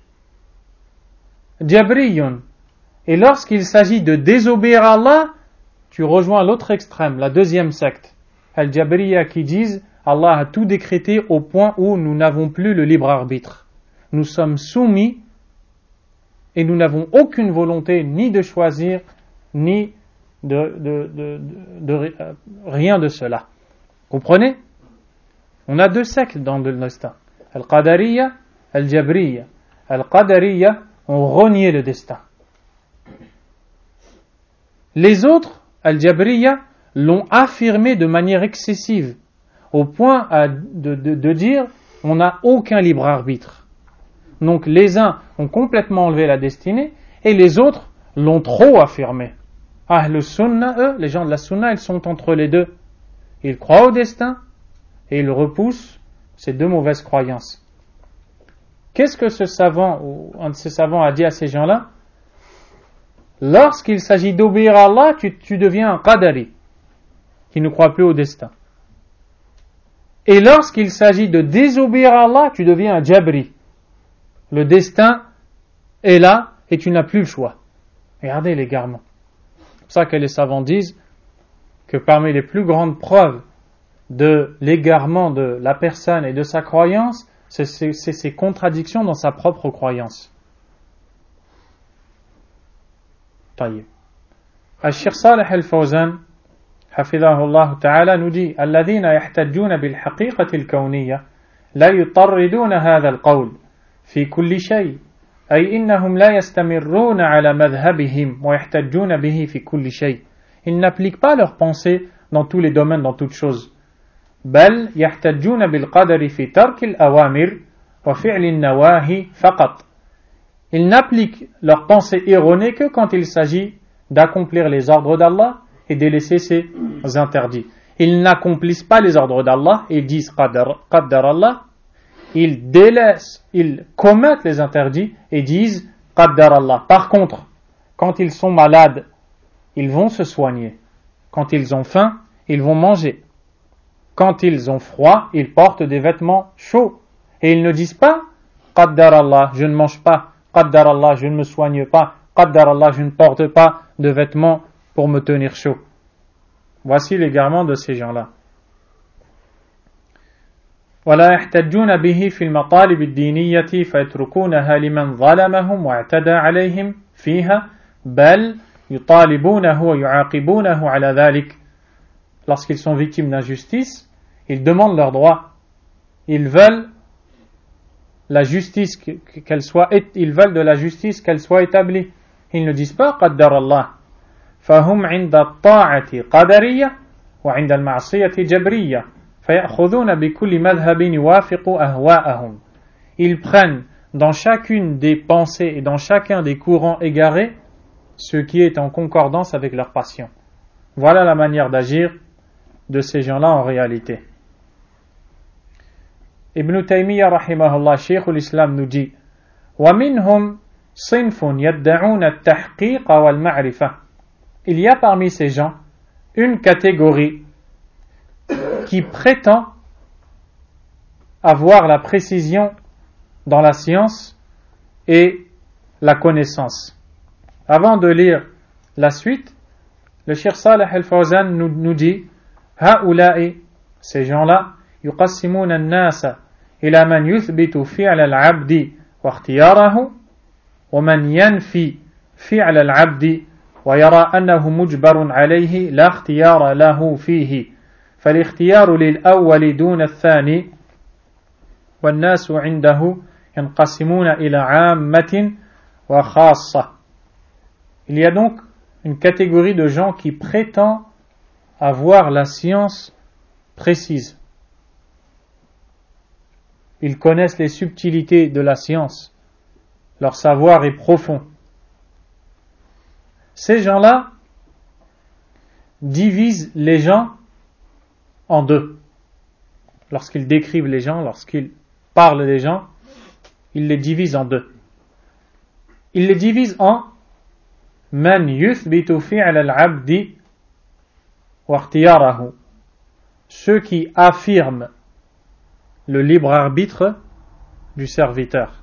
jabriyyun. Et lorsqu'il s'agit de désobéir à Allah, tu rejoins l'autre extrême, la deuxième secte, Al-Jabriyya, qui disent Allah a tout décrété au point où nous n'avons plus le libre arbitre. Nous sommes soumis et nous n'avons aucune volonté ni de choisir, ni de, de, de, de, de, de euh, rien de cela. Comprenez? On a deux sectes dans le destin. Al-Qadariyya, Al-Jabriyya. Al-Qadariyya ont renié le destin. Les autres, Al-Jabriyya, l'ont affirmé de manière excessive, au point à, de, de, de dire on n'a aucun libre arbitre. Donc les uns ont complètement enlevé la destinée et les autres l'ont trop affirmé. Ahl Sunnah, eux, les gens de la Sunna, ils sont entre les deux. Ils croient au destin et ils repoussent ces deux mauvaises croyances. Qu'est-ce que ce savant, ou un de ces savants a dit à ces gens-là? Lorsqu'il s'agit d'obéir à Allah, tu, tu deviens un Qadari, qui ne croit plus au destin. Et lorsqu'il s'agit de désobéir à Allah, tu deviens un Jabri. Le destin est là et tu n'as plus le choix. Regardez l'égarement. C'est pour ça que les savants disent que parmi les plus grandes preuves de l'égarement de la personne et de sa croyance, c'est ses contradictions dans sa propre croyance. طيب. الشيخ صالح الفوزان حفظه الله تعالى nous dit الذين يحتجون بالحقيقة الكونية لا يطردون هذا القول في كل شيء أي إنهم لا يستمرون على مذهبهم ويحتجون به في كل شيء. Ils n'appliquent pas leur pensée dans tous les domaines, dans toutes choses. بل يحتجون بالقدر في ترك الأوامر وفعل النواهي فقط. Ils n'appliquent leur pensée erronée que quand il s'agit d'accomplir les ordres d'Allah et de laisser ses interdits. Ils n'accomplissent pas les ordres d'Allah et disent Qadar, Qadar Allah. Ils délaissent, ils commettent les interdits et disent Qadar Allah. Par contre, quand ils sont malades, ils vont se soigner. Quand ils ont faim, ils vont manger. Quand ils ont froid, ils portent des vêtements chauds. Et ils ne disent pas Qaddar Allah, je ne mange pas. Qaddar Allah, je ne me soigne pas. Qaddar Allah, je ne porte pas de vêtements pour me tenir chaud. Voici l'égarement de ces gens-là. ولا يحتجون به في المطالب الدينية فيتركونها لمن ظلمهم واعتدى عليهم فيها بل يطالبونه ويعاقبونه على ذلك. Lorsqu'ils sont victimes d'injustice, ils demandent leurs droits. Ils veulent la justice qu'elle soit, ils veulent de la justice qu'elle soit établie. Ils ne disent pas قدر الله. فهم عند الطاعة قدرية وعند المعصية جبرية فيأخذون بكل مذهب يوافق أهواءهم. Ils prennent dans chacune des pensées et dans chacun des courants égarés ce qui est en concordance avec leur passion. Voilà la manière d'agir de ces gens-là en réalité. Ibn Taymiyyah rahimahullah, Cheikh l'Islam nous dit وَمِنْهُمْ صِنْفٌ يَدَّعُونَ التَّحْقِيقَ وَالْمَعْرِفَةِ. Il y a parmi ces gens une catégorie qui prétend avoir la précision dans la science et la connaissance. Avant de lire la suite, le Cheikh Salih al-Fawzan nous, nous dit هؤلاء, ces gens-là, يقسمون الناس إلى من يثبت فعل العبد واختياره ومن ينفي فعل العبد ويرى أنه مجبر عليه لا اختيار له فيه فالاختيار للأول دون الثاني والناس عنده ينقسمون إلى عامة وخاصة. Il y a donc une catégorie de gens qui prétend avoir la science précise. Ils connaissent les subtilités de la science leur savoir est profond. Ces gens-là divisent les gens en deux. Lorsqu'ils décrivent les gens, lorsqu'ils parlent des gens, ils les divisent en deux. Ils les divisent en man yuthbitu fi'al al-'abdi wa ikhtiyarahu, ceux qui affirment le libre arbitre du serviteur.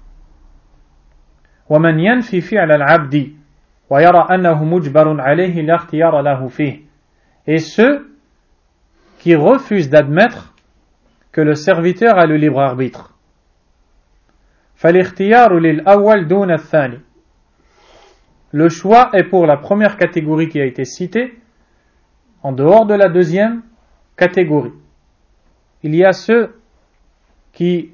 Wa man yanfi fi'al al-'abdi wa yara annahu mujbarun 'alayhi la ikhtiyara lahu fihi, et ceux qui refusent d'admettre que le serviteur a le libre arbitre. فالاختيار للأول دون الثاني. Le choix est pour la première catégorie qui a été citée, en dehors de la deuxième catégorie. Il y a ceux qui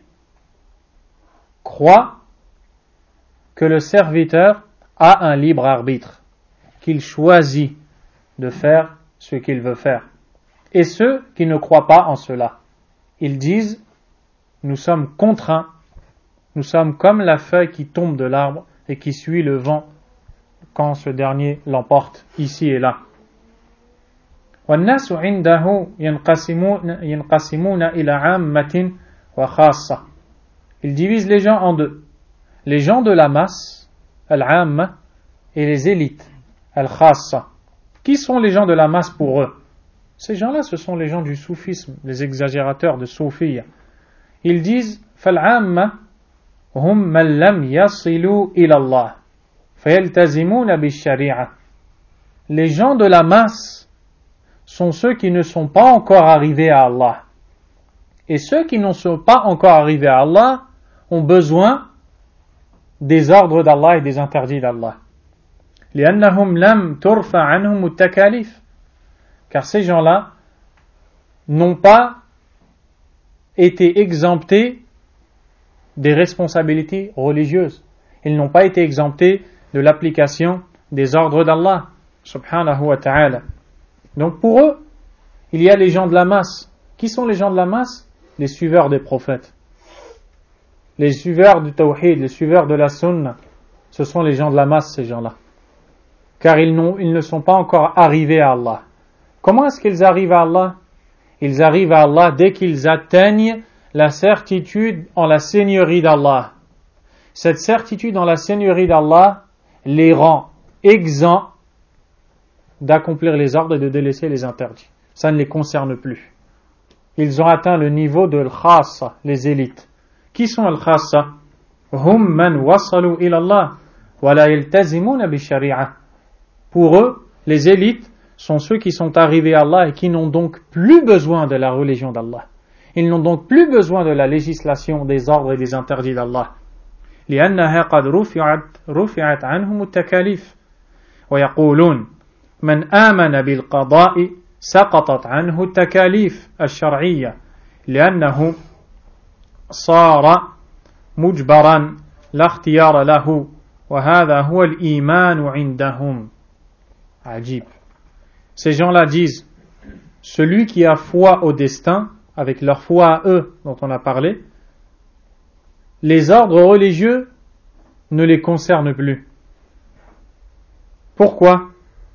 croient que le serviteur a un libre arbitre, qu'il choisit de faire ce qu'il veut faire. Et ceux qui ne croient pas en cela. Ils disent, nous sommes contraints, nous sommes comme la feuille qui tombe de l'arbre et qui suit le vent quand ce dernier l'emporte ici et là. وَالنَّاسُ عِنْدَهُ يَنْقَسِمُونَ إِلَى عَامَّةٍ وَخَاصَّةٍ. Ils divisent les gens en deux. Les gens de la masse, al-'amma, et les élites, al-khassa. Qui sont les gens de la masse pour eux? Ces gens-là, ce sont les gens du soufisme, les exagérateurs de soufiyya. Ils disent فَالْعَامَّةِ هُمْ مَنْ لَمْ يَصِلُوا إِلَى اللَّهِ فَيَلْتَزِمُونَ بِالشَّرِيعَةِ. Les gens de la masse sont ceux qui ne sont pas encore arrivés à Allah. Et ceux qui ne sont pas encore arrivés à Allah ont besoin des ordres d'Allah et des interdits d'Allah. لأنهم لم ترفع عنهم التكاليف. Car ces gens-là n'ont pas été exemptés des responsabilités religieuses. Ils n'ont pas été exemptés de l'application des ordres d'Allah, subhanahu wa ta'ala. Donc pour eux, il y a les gens de la masse. Qui sont les gens de la masse? Les suiveurs des prophètes. Les suiveurs du tawhid, les suiveurs de la sunna. Ce sont les gens de la masse, ces gens-là. Car ils, n'ont, ils ne sont pas encore arrivés à Allah. Comment est-ce qu'ils arrivent à Allah? Ils arrivent à Allah dès qu'ils atteignent la certitude en la seigneurie d'Allah. Cette certitude en la seigneurie d'Allah les rend exempts d'accomplir les ordres et de délaisser les interdits. Ça ne les concerne plus. Ils ont atteint le niveau de l'khassa, les élites. Qui sont al-khassa? Hum man wasalu ila Allah wa la yaltazimuna bi shari'ah. Pour eux, les élites sont ceux qui sont arrivés à Allah et qui n'ont donc plus besoin de la religion d'Allah. Ils n'ont donc plus besoin de la législation des ordres et des interdits d'Allah. لأنها قد رفعت رفعت عنهم التكاليف ويقولون من آمن بالقضاء سقطت عنه التكاليف الشرعية لأنه صار مجبرا لا اختيار له وهذا هو الإيمان عندهم. عجيب. Ces gens-là disent, celui qui a foi au destin, avec leur foi à eux dont on a parlé, les ordres religieux ne les concernent plus. Pourquoi?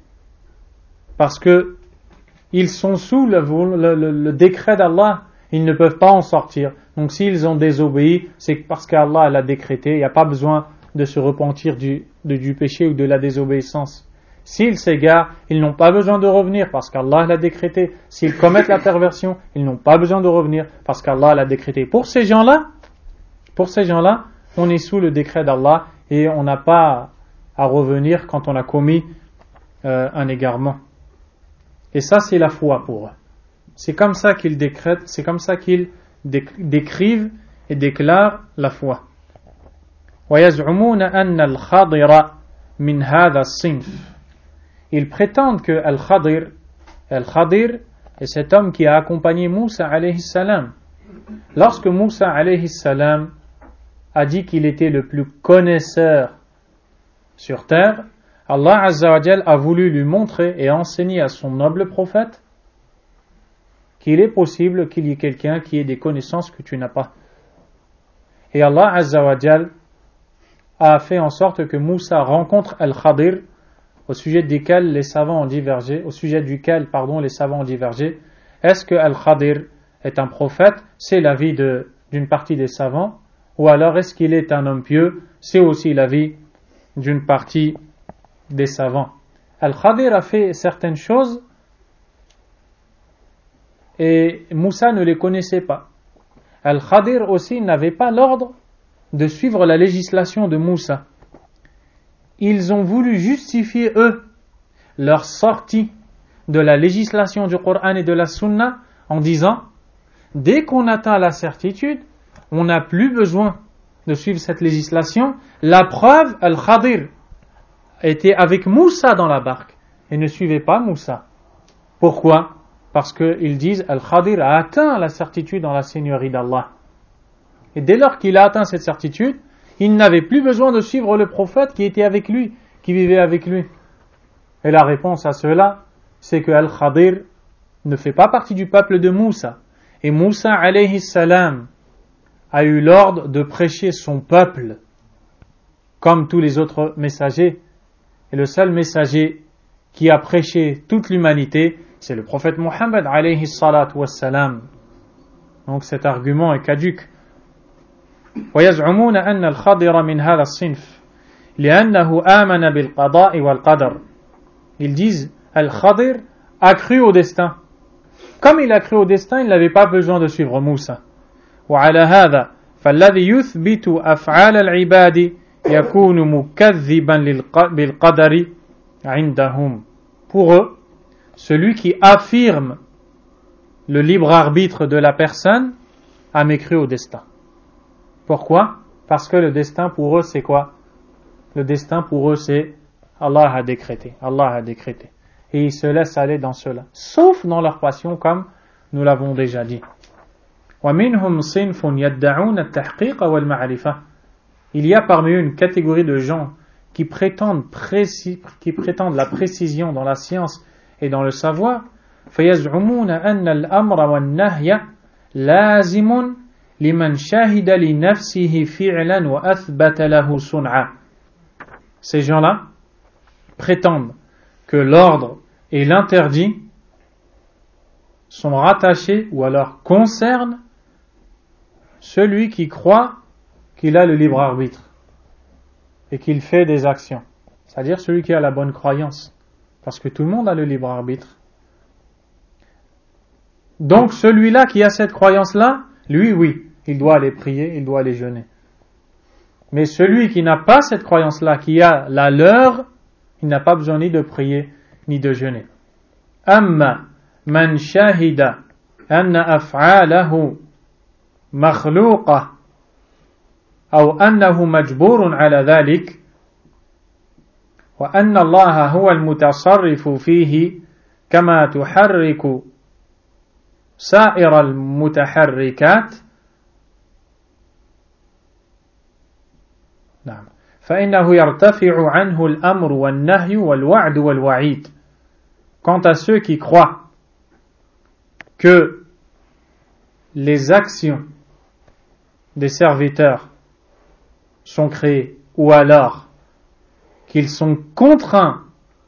Parce que ils sont sous le, le, le, le décret d'Allah, ils ne peuvent pas en sortir. Donc s'ils ont désobéi, c'est parce qu'Allah l'a décrété, il n'y a pas besoin de se repentir du, de, du péché ou de la désobéissance. S'ils s'égarent, ils n'ont pas besoin de revenir parce qu'Allah l'a décrété. S'ils commettent la perversion, ils n'ont pas besoin de revenir parce qu'Allah l'a décrété. Pour ces gens-là, pour ces gens-là, on est sous le décret d'Allah et on n'a pas à revenir quand on a commis euh, un égarement. Et ça, c'est la foi pour eux. C'est comme ça qu'ils décrètent, c'est comme ça qu'ils décrivent et déclarent la foi. وَيَزْعُمُونَ أَنَّ الْخَضِرَ مِنْ هَذَا الصِّنْفِ. Ils prétendent que Al-Khadir, Al-Khadir est cet homme qui a accompagné Moussa alayhi salam. Lorsque Moussa alayhi salam a dit qu'il était le plus connaisseur sur terre, Allah Azza wa Jal a voulu lui montrer et enseigner à son noble prophète qu'il est possible qu'il y ait quelqu'un qui ait des connaissances que tu n'as pas. Et Allah Azza wa Jal a fait en sorte que Moussa rencontre Al-Khadir, au sujet desquels les savants ont divergé, au sujet duquel, pardon, les savants ont divergé. Est-ce que Al-Khadir est un prophète? C'est l'avis de, d'une partie des savants. Ou alors est-ce qu'il est un homme pieux? C'est aussi l'avis d'une partie des savants. Al-Khadir a fait certaines choses et Moussa ne les connaissait pas. Al-Khadir aussi n'avait pas l'ordre de suivre la législation de Moussa. Ils ont voulu justifier, eux, leur sortie de la législation du Coran et de la Sunna en disant, dès qu'on atteint la certitude, on n'a plus besoin de suivre cette législation. La preuve, Al-Khadir était avec Moussa dans la barque et ne suivait pas Moussa. Pourquoi? Parce qu'ils disent Al-Khadir a atteint la certitude dans la Seigneurie d'Allah. Et dès lors qu'il a atteint cette certitude, il n'avait plus besoin de suivre le prophète qui était avec lui, qui vivait avec lui. Et la réponse à cela, c'est que Al-Khadir ne fait pas partie du peuple de Moussa. Et Moussa alayhi salam a eu l'ordre de prêcher son peuple comme tous les autres messagers. Et le seul messager qui a prêché toute l'humanité, c'est le prophète Mohammed alayhi salatu wassalam. Donc cet argument est caduque. ويزعمون أن الخضر من هذا الصنف لأنه آمن بالقضاء والقدر. Ils disent Al-Khadir a cru au destin. Comme il a cru au destin, il n'avait pas besoin de suivre Moussa. وعلى هذا فالذي يثبت أفعال العباد يكون مكذبا بالقدر عندهم. Pour eux, celui qui affirme le libre arbitre de la personne a mécru au destin. Pourquoi? Parce que le destin pour eux c'est quoi? Le destin pour eux c'est Allah a décrété, Allah a décrété. Et ils se laissent aller dans cela, sauf dans leur passion comme nous l'avons déjà dit. وَمِنْهُمْ صِنْفٌ يَدَّعُونَ التَّحْقِيقَ وَالْمَعْرِفَةِ. Il y a parmi eux une catégorie de gens qui prétendent, précis, qui prétendent la précision dans la science et dans le savoir. فَيَزْعُمُونَ أَنَّ الْأَمْرَ وَالنَّهْيَ لَازِمٌ لِمَنْ شَهِدَ لِنَفْسِهِ فِعْلًا وَأَثْبَتَ لَهُ صُنْعًا. Ces gens-là prétendent que l'ordre et l'interdit sont rattachés ou alors concernent celui qui croit qu'il a le libre arbitre et qu'il fait des actions, c'est-à-dire celui qui a la bonne croyance, parce que tout le monde a le libre arbitre. Donc celui-là qui a cette croyance-là, lui, oui, il doit aller prier, il doit aller jeûner. Mais celui qui n'a pas cette croyance-là, qui a la leur, il n'a pas besoin ni de prier ni de jeûner. Amma man shahida anna af'alahu makhluqa aw annahu majburun ala dhalik wa anna Allah huwa al-mutasarrifu fihi kama tuharriku sa'ir al-mutaharrikat. نعم فإنه يرتفع عنه الأمر والنهي والوعد والوعيد. Quant à ceux qui croient que les actions des serviteurs sont créées ou alors qu'ils sont contraints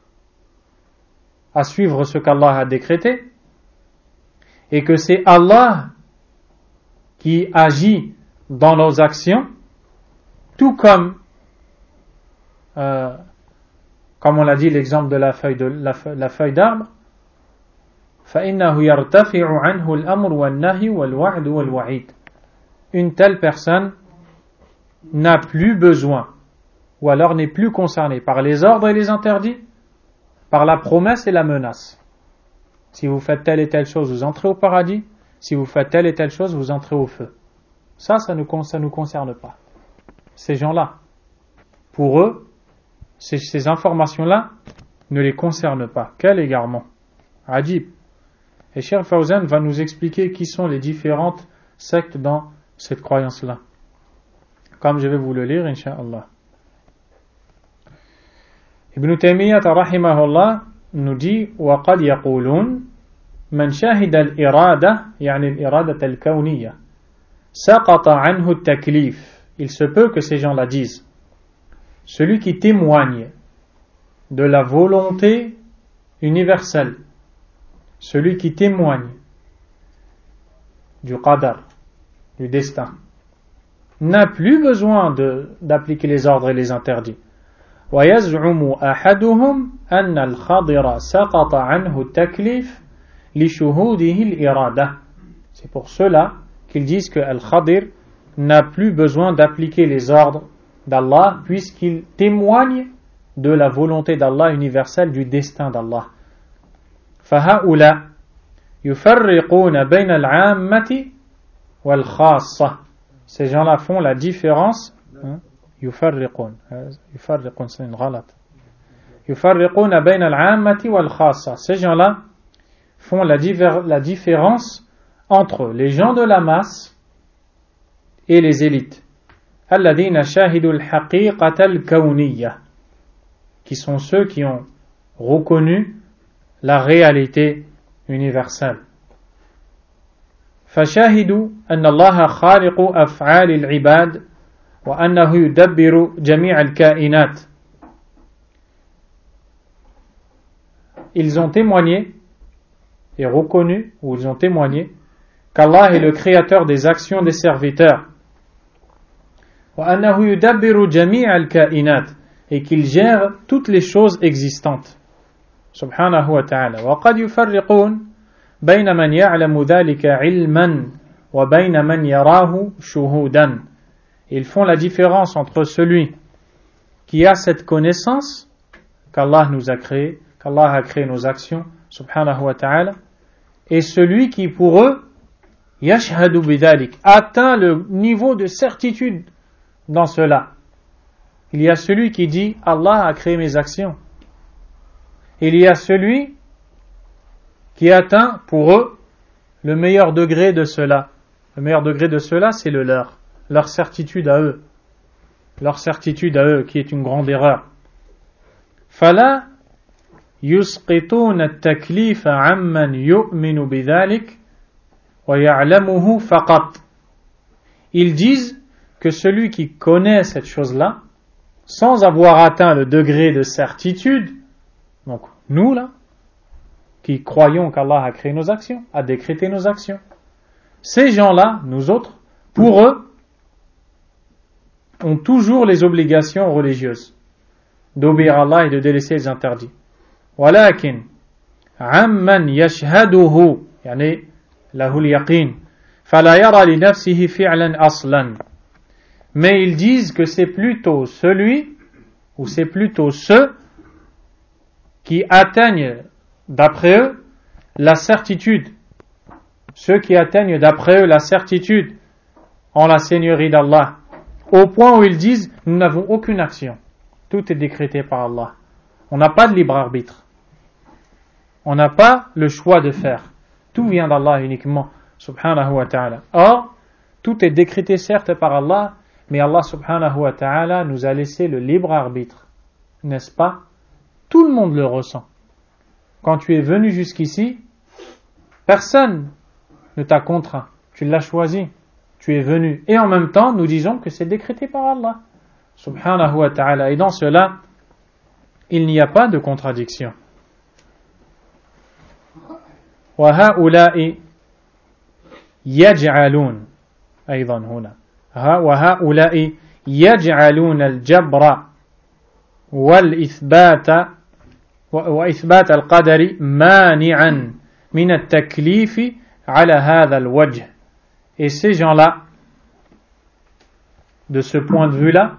à suivre ce qu'Allah a décrété et que c'est Allah qui agit dans nos actions, tout comme euh, comme on l'a dit l'exemple de la feuille de la, la feuille d'arbre, فإنه يرتفع عنه الأمر والنهي والوعد والوعيد. Une telle personne n'a plus besoin ou alors n'est plus concernée par les ordres et les interdits, par la promesse et la menace. Si vous faites telle et telle chose, vous entrez au paradis. Si vous faites telle et telle chose, vous entrez au feu. Ça, ça ne ça nous concerne pas. Ces gens-là, pour eux, ces, ces informations-là ne les concernent pas. Quel égarement! Adib. Et Cheikh Fawzan va nous expliquer qui sont les différentes sectes dans cette croyance-là. Comme je vais vous le lire, Inch'Allah. Ibn Taymiyyah rahimahullah nous dit وَقَدْ يَقُولُونَ مَنْ شَهِدَ الْإِرَادَةِ يعني الإرادة الكونية سقط عنه التكليف. Il se peut que ces gens-là disent celui qui témoigne de la volonté universelle, celui qui témoigne du qadar, du destin, n'a plus besoin de, d'appliquer les ordres et les interdits. ويزعم أحدهم أن الخضر سقط عنه التكليف لشهوده الإرادة. C'est pour cela qu'ils disent que Al-Khadir n'a plus besoin d'appliquer les ordres d'Allah puisqu'il témoigne de la volonté d'Allah universelle, du destin d'Allah. فهؤلاء يفرقون بين العامة والخاصة. Ces gens-là font la différence. Hein? يفرقون يفرقون c'est une غلط. يفرقون بين العامة والخاصة. Ces gens-là font la, diver- la différence entre les gens de la masse et les élites. الذين شاهدوا الحقيقة الكونية, qui sont ceux qui ont reconnu la réalité universelle. فشاهدوا أن الله خالق أفعال العباد وأنه يدبر جميع الكائنات. Ils ont témoigné et reconnu, ou ils ont témoigné, qu'Allah est le créateur des actions des serviteurs. وأنه يدبر جميع الكائنات, et qu'il gère toutes les choses existantes. سبحانه وتعالى. وقد يفرقون بين من يعلم ذلك علما وبين من يراه شهودا. Ils font la différence entre celui qui a cette connaissance qu'Allah nous a créé, qu'Allah a créé nos actions, subhanahu wa ta'ala, et celui qui pour eux yashhadu bidhalik, atteint le niveau de certitude dans cela. Il y a celui qui dit Allah a créé mes actions. Il y a celui qui atteint pour eux le meilleur degré de cela. Le meilleur degré de cela, c'est le leur. Leur certitude à eux. Leur certitude à eux, qui est une grande erreur. فَلَا يُسْقِطُونَ التَّكْلِيفَ عَمَّنْ يُؤْمِنُ بِذَلِكَ وَيَعْلَمُهُ فَقَطْ. Ils disent que celui qui connaît cette chose-là, sans avoir atteint le degré de certitude, donc nous là, qui croyons qu'Allah a créé nos actions, a décrété nos actions, ces gens-là, nous autres, pour eux, ont toujours les obligations religieuses d'obéir à Allah et de délaisser les interdits. ولكن عمن يشهده يعني له اليقين فلا يرى لنفسه فعلا أصلا. Mais ils disent que c'est plutôt celui ou c'est plutôt ceux qui atteignent d'après eux la certitude, ceux qui atteignent d'après eux la certitude en la Seigneurie d'Allah, au point où ils disent nous n'avons aucune action, tout est décrété par Allah, on n'a pas de libre arbitre, on n'a pas le choix de faire, tout vient d'Allah uniquement, subhanahu wa ta'ala. Or, tout est décrété certes par Allah, mais Allah subhanahu wa ta'ala nous a laissé le libre arbitre, n'est-ce pas? Tout le monde le ressent. Quand tu es venu jusqu'ici, personne ne t'a contraint, tu l'as choisi, tu es venu. Et en même temps, nous disons que c'est décrété par Allah subhanahu wa ta'ala. Et dans cela, il n'y a pas de contradiction. وهؤلاء يجعلون أيضا هنا وهؤلاء يجعلون الجبر والإثبات وإثبات القدر مانعا من التكليف على هذا الوجه. Et ces gens-là, de ce point de vue-là,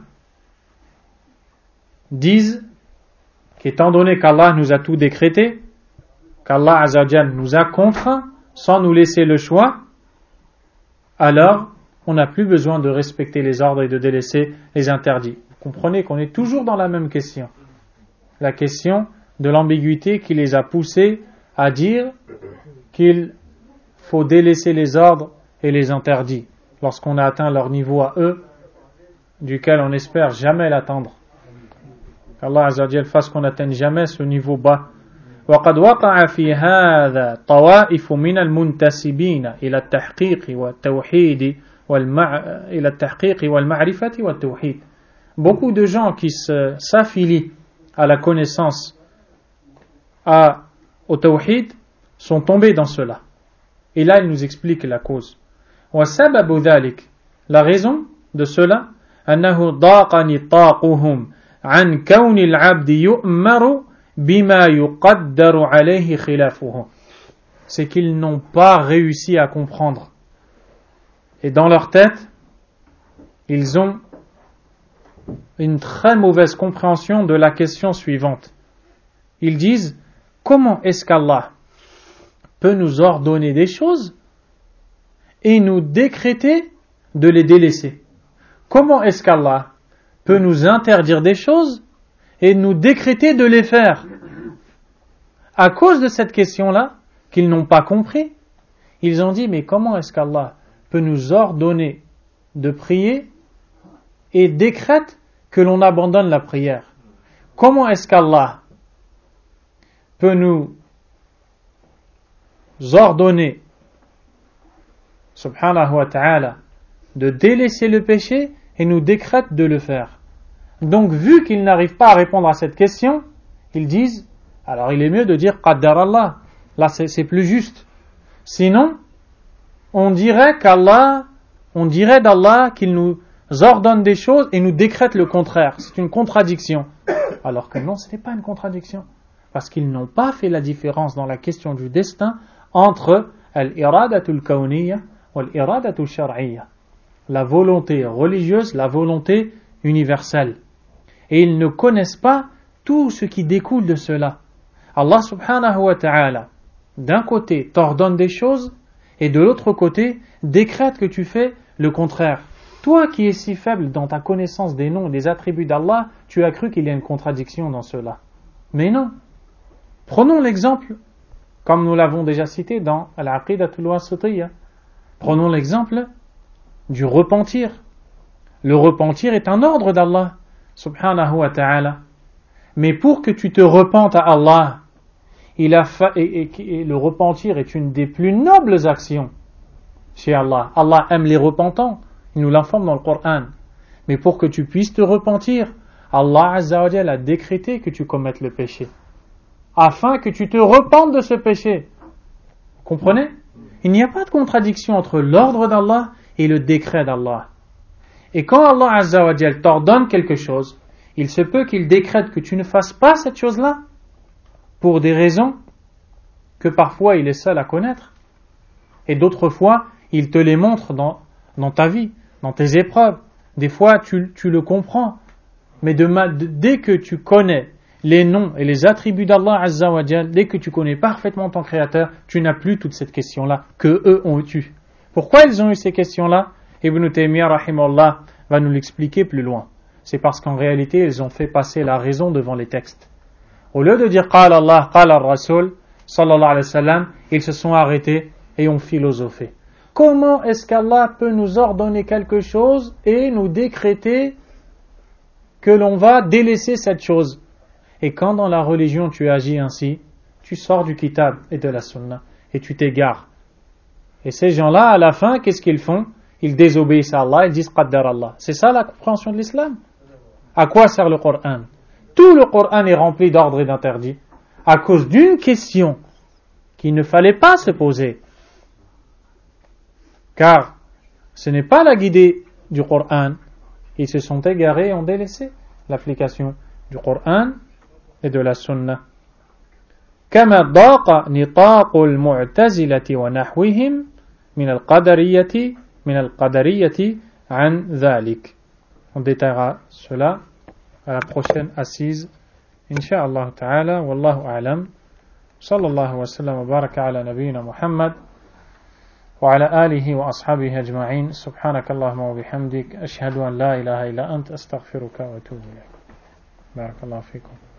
disent qu'étant donné qu'Allah nous a tout décrété, qu'Allah Azzawajal nous a contraints sans nous laisser le choix, alors on n'a plus besoin de respecter les ordres et de délaisser les interdits. Vous comprenez qu'on est toujours dans la même question. La question de l'ambiguïté qui les a poussés à dire qu'il faut délaisser les ordres et les interdits lorsqu'on a atteint leur niveau à eux, duquel on n'espère jamais l'atteindre. Qu'Allah Azzawajal fasse qu'on n'atteigne jamais ce niveau bas. وقد وقع في هذا طوائف من المنتسبين إلى التحقيق والتوحيد والمع... إلى التحقيق والمعرفة والتوحيد. beaucoup de gens qui se, s'affilient à la connaissance, à, au tawhid, sont tombés dans cela. Et là, il nous explique la cause. وَسَبَبُ ذَلِكَ, la raison de cela, أَنَّهُ ضَاقَ نِطَاقُهُمْ عَنْ كَوْنِ الْعَبْدِ يُؤْمَرُ بِمَا يُقَدَّرُ عَلَيْهِ خِلَافُهُ. C'est qu'ils n'ont pas réussi à comprendre. Et dans leur tête, ils ont une très mauvaise compréhension de la question suivante. Ils disent, comment est-ce qu'Allah peut nous ordonner des choses et nous décréter de les délaisser? Comment est-ce qu'Allah peut nous interdire des choses et nous décréter de les faire? À cause de cette question-là, qu'ils n'ont pas compris, ils ont dit, mais comment est-ce qu'Allah peut nous ordonner de prier et décrète que l'on abandonne la prière? Comment est-ce qu'Allah peut nous ordonner, subhanahu wa ta'ala, de délaisser le péché et nous décrète de le faire? Donc, vu qu'ils n'arrivent pas à répondre à cette question, ils disent, alors il est mieux de dire qaddar Allah. Là, c'est, c'est plus juste. Sinon, on dirait qu'Allah, on dirait d'Allah qu'il nous ordonne des choses et nous décrète le contraire. C'est une contradiction. Alors que non, ce n'est pas une contradiction. Parce qu'ils n'ont pas fait la différence dans la question du destin entre al-iradatul kawniyya ou al-iradatul shar'iyya. La volonté religieuse, la volonté universelle. Et ils ne connaissent pas tout ce qui découle de cela. Allah subhanahu wa ta'ala, d'un côté, t'ordonne des choses, et de l'autre côté, décrète que tu fais le contraire. Toi qui es si faible dans ta connaissance des noms et des attributs d'Allah, tu as cru qu'il y a une contradiction dans cela. Mais non. Prenons l'exemple, comme nous l'avons déjà cité dans Al-Aqidatul Wasitiyya. Prenons l'exemple du repentir. Le repentir est un ordre d'Allah, subhanahu wa ta'ala. Mais pour que tu te repentes à Allah, il a fa- et, et, et le repentir est une des plus nobles actions chez Allah. Allah aime les repentants, il nous l'informe dans le Coran. Mais pour que tu puisses te repentir, Allah Azza wa Jalla a décrété que tu commettes le péché, afin que tu te repentes de ce péché. Comprenez? Il n'y a pas de contradiction entre l'ordre d'Allah et le décret d'Allah. Et quand Allah Azza wa Jalla t'ordonne quelque chose, il se peut qu'il décrète que tu ne fasses pas cette chose-là pour des raisons que parfois il est seul à connaître, et d'autres fois il te les montre dans, dans ta vie, dans tes épreuves. Des fois tu, tu le comprends, mais de ma, de, dès que tu connais les noms et les attributs d'Allah Azza wa Jal, dès que tu connais parfaitement ton Créateur, tu n'as plus toute cette question-là que eux ont eu. Pourquoi ils ont eu ces questions-là? Ibn Taymiyyah rahimahullah va nous l'expliquer plus loin. C'est parce qu'en réalité ils ont fait passer la raison devant les textes. Au lieu de dire qala Allah, qala Rasul, sallallahu alayhi wa sallam, ils se sont arrêtés et ont philosophé. Comment est-ce qu'Allah peut nous ordonner quelque chose et nous décréter que l'on va délaisser cette chose? Et quand dans la religion tu agis ainsi, tu sors du kitab et de la sunna et tu t'égares. Et ces gens-là, à la fin, qu'est-ce qu'ils font? Ils désobéissent à Allah, ils disent qaddar Allah. C'est ça la compréhension de l'islam? À quoi sert le Coran? Tout le Coran est rempli d'ordres et d'interdits à cause d'une question qu'il ne fallait pas se poser. Car ce n'est pas la guidée du Coran. Ils se sont égarés et ont délaissé l'application du Coran et de la Sunna. كما ضاق نطاق المعتزلة ونحوهم من القدرية من القدرية عن ذلك. On détaillera cela à la prochaine assise, Inch'Allah ta'ala. Wallahu a'lam. Sallallahu wa sallam wa baraka ala nabiyyina Muhammad wa ala alihi wa ashabihi ajma'in. Subhanakallahumma wa bihamdik. Ashhadu an la ilaha illa ant. Astaghfiruka wa atubu ilayk. Barakallahu fikum.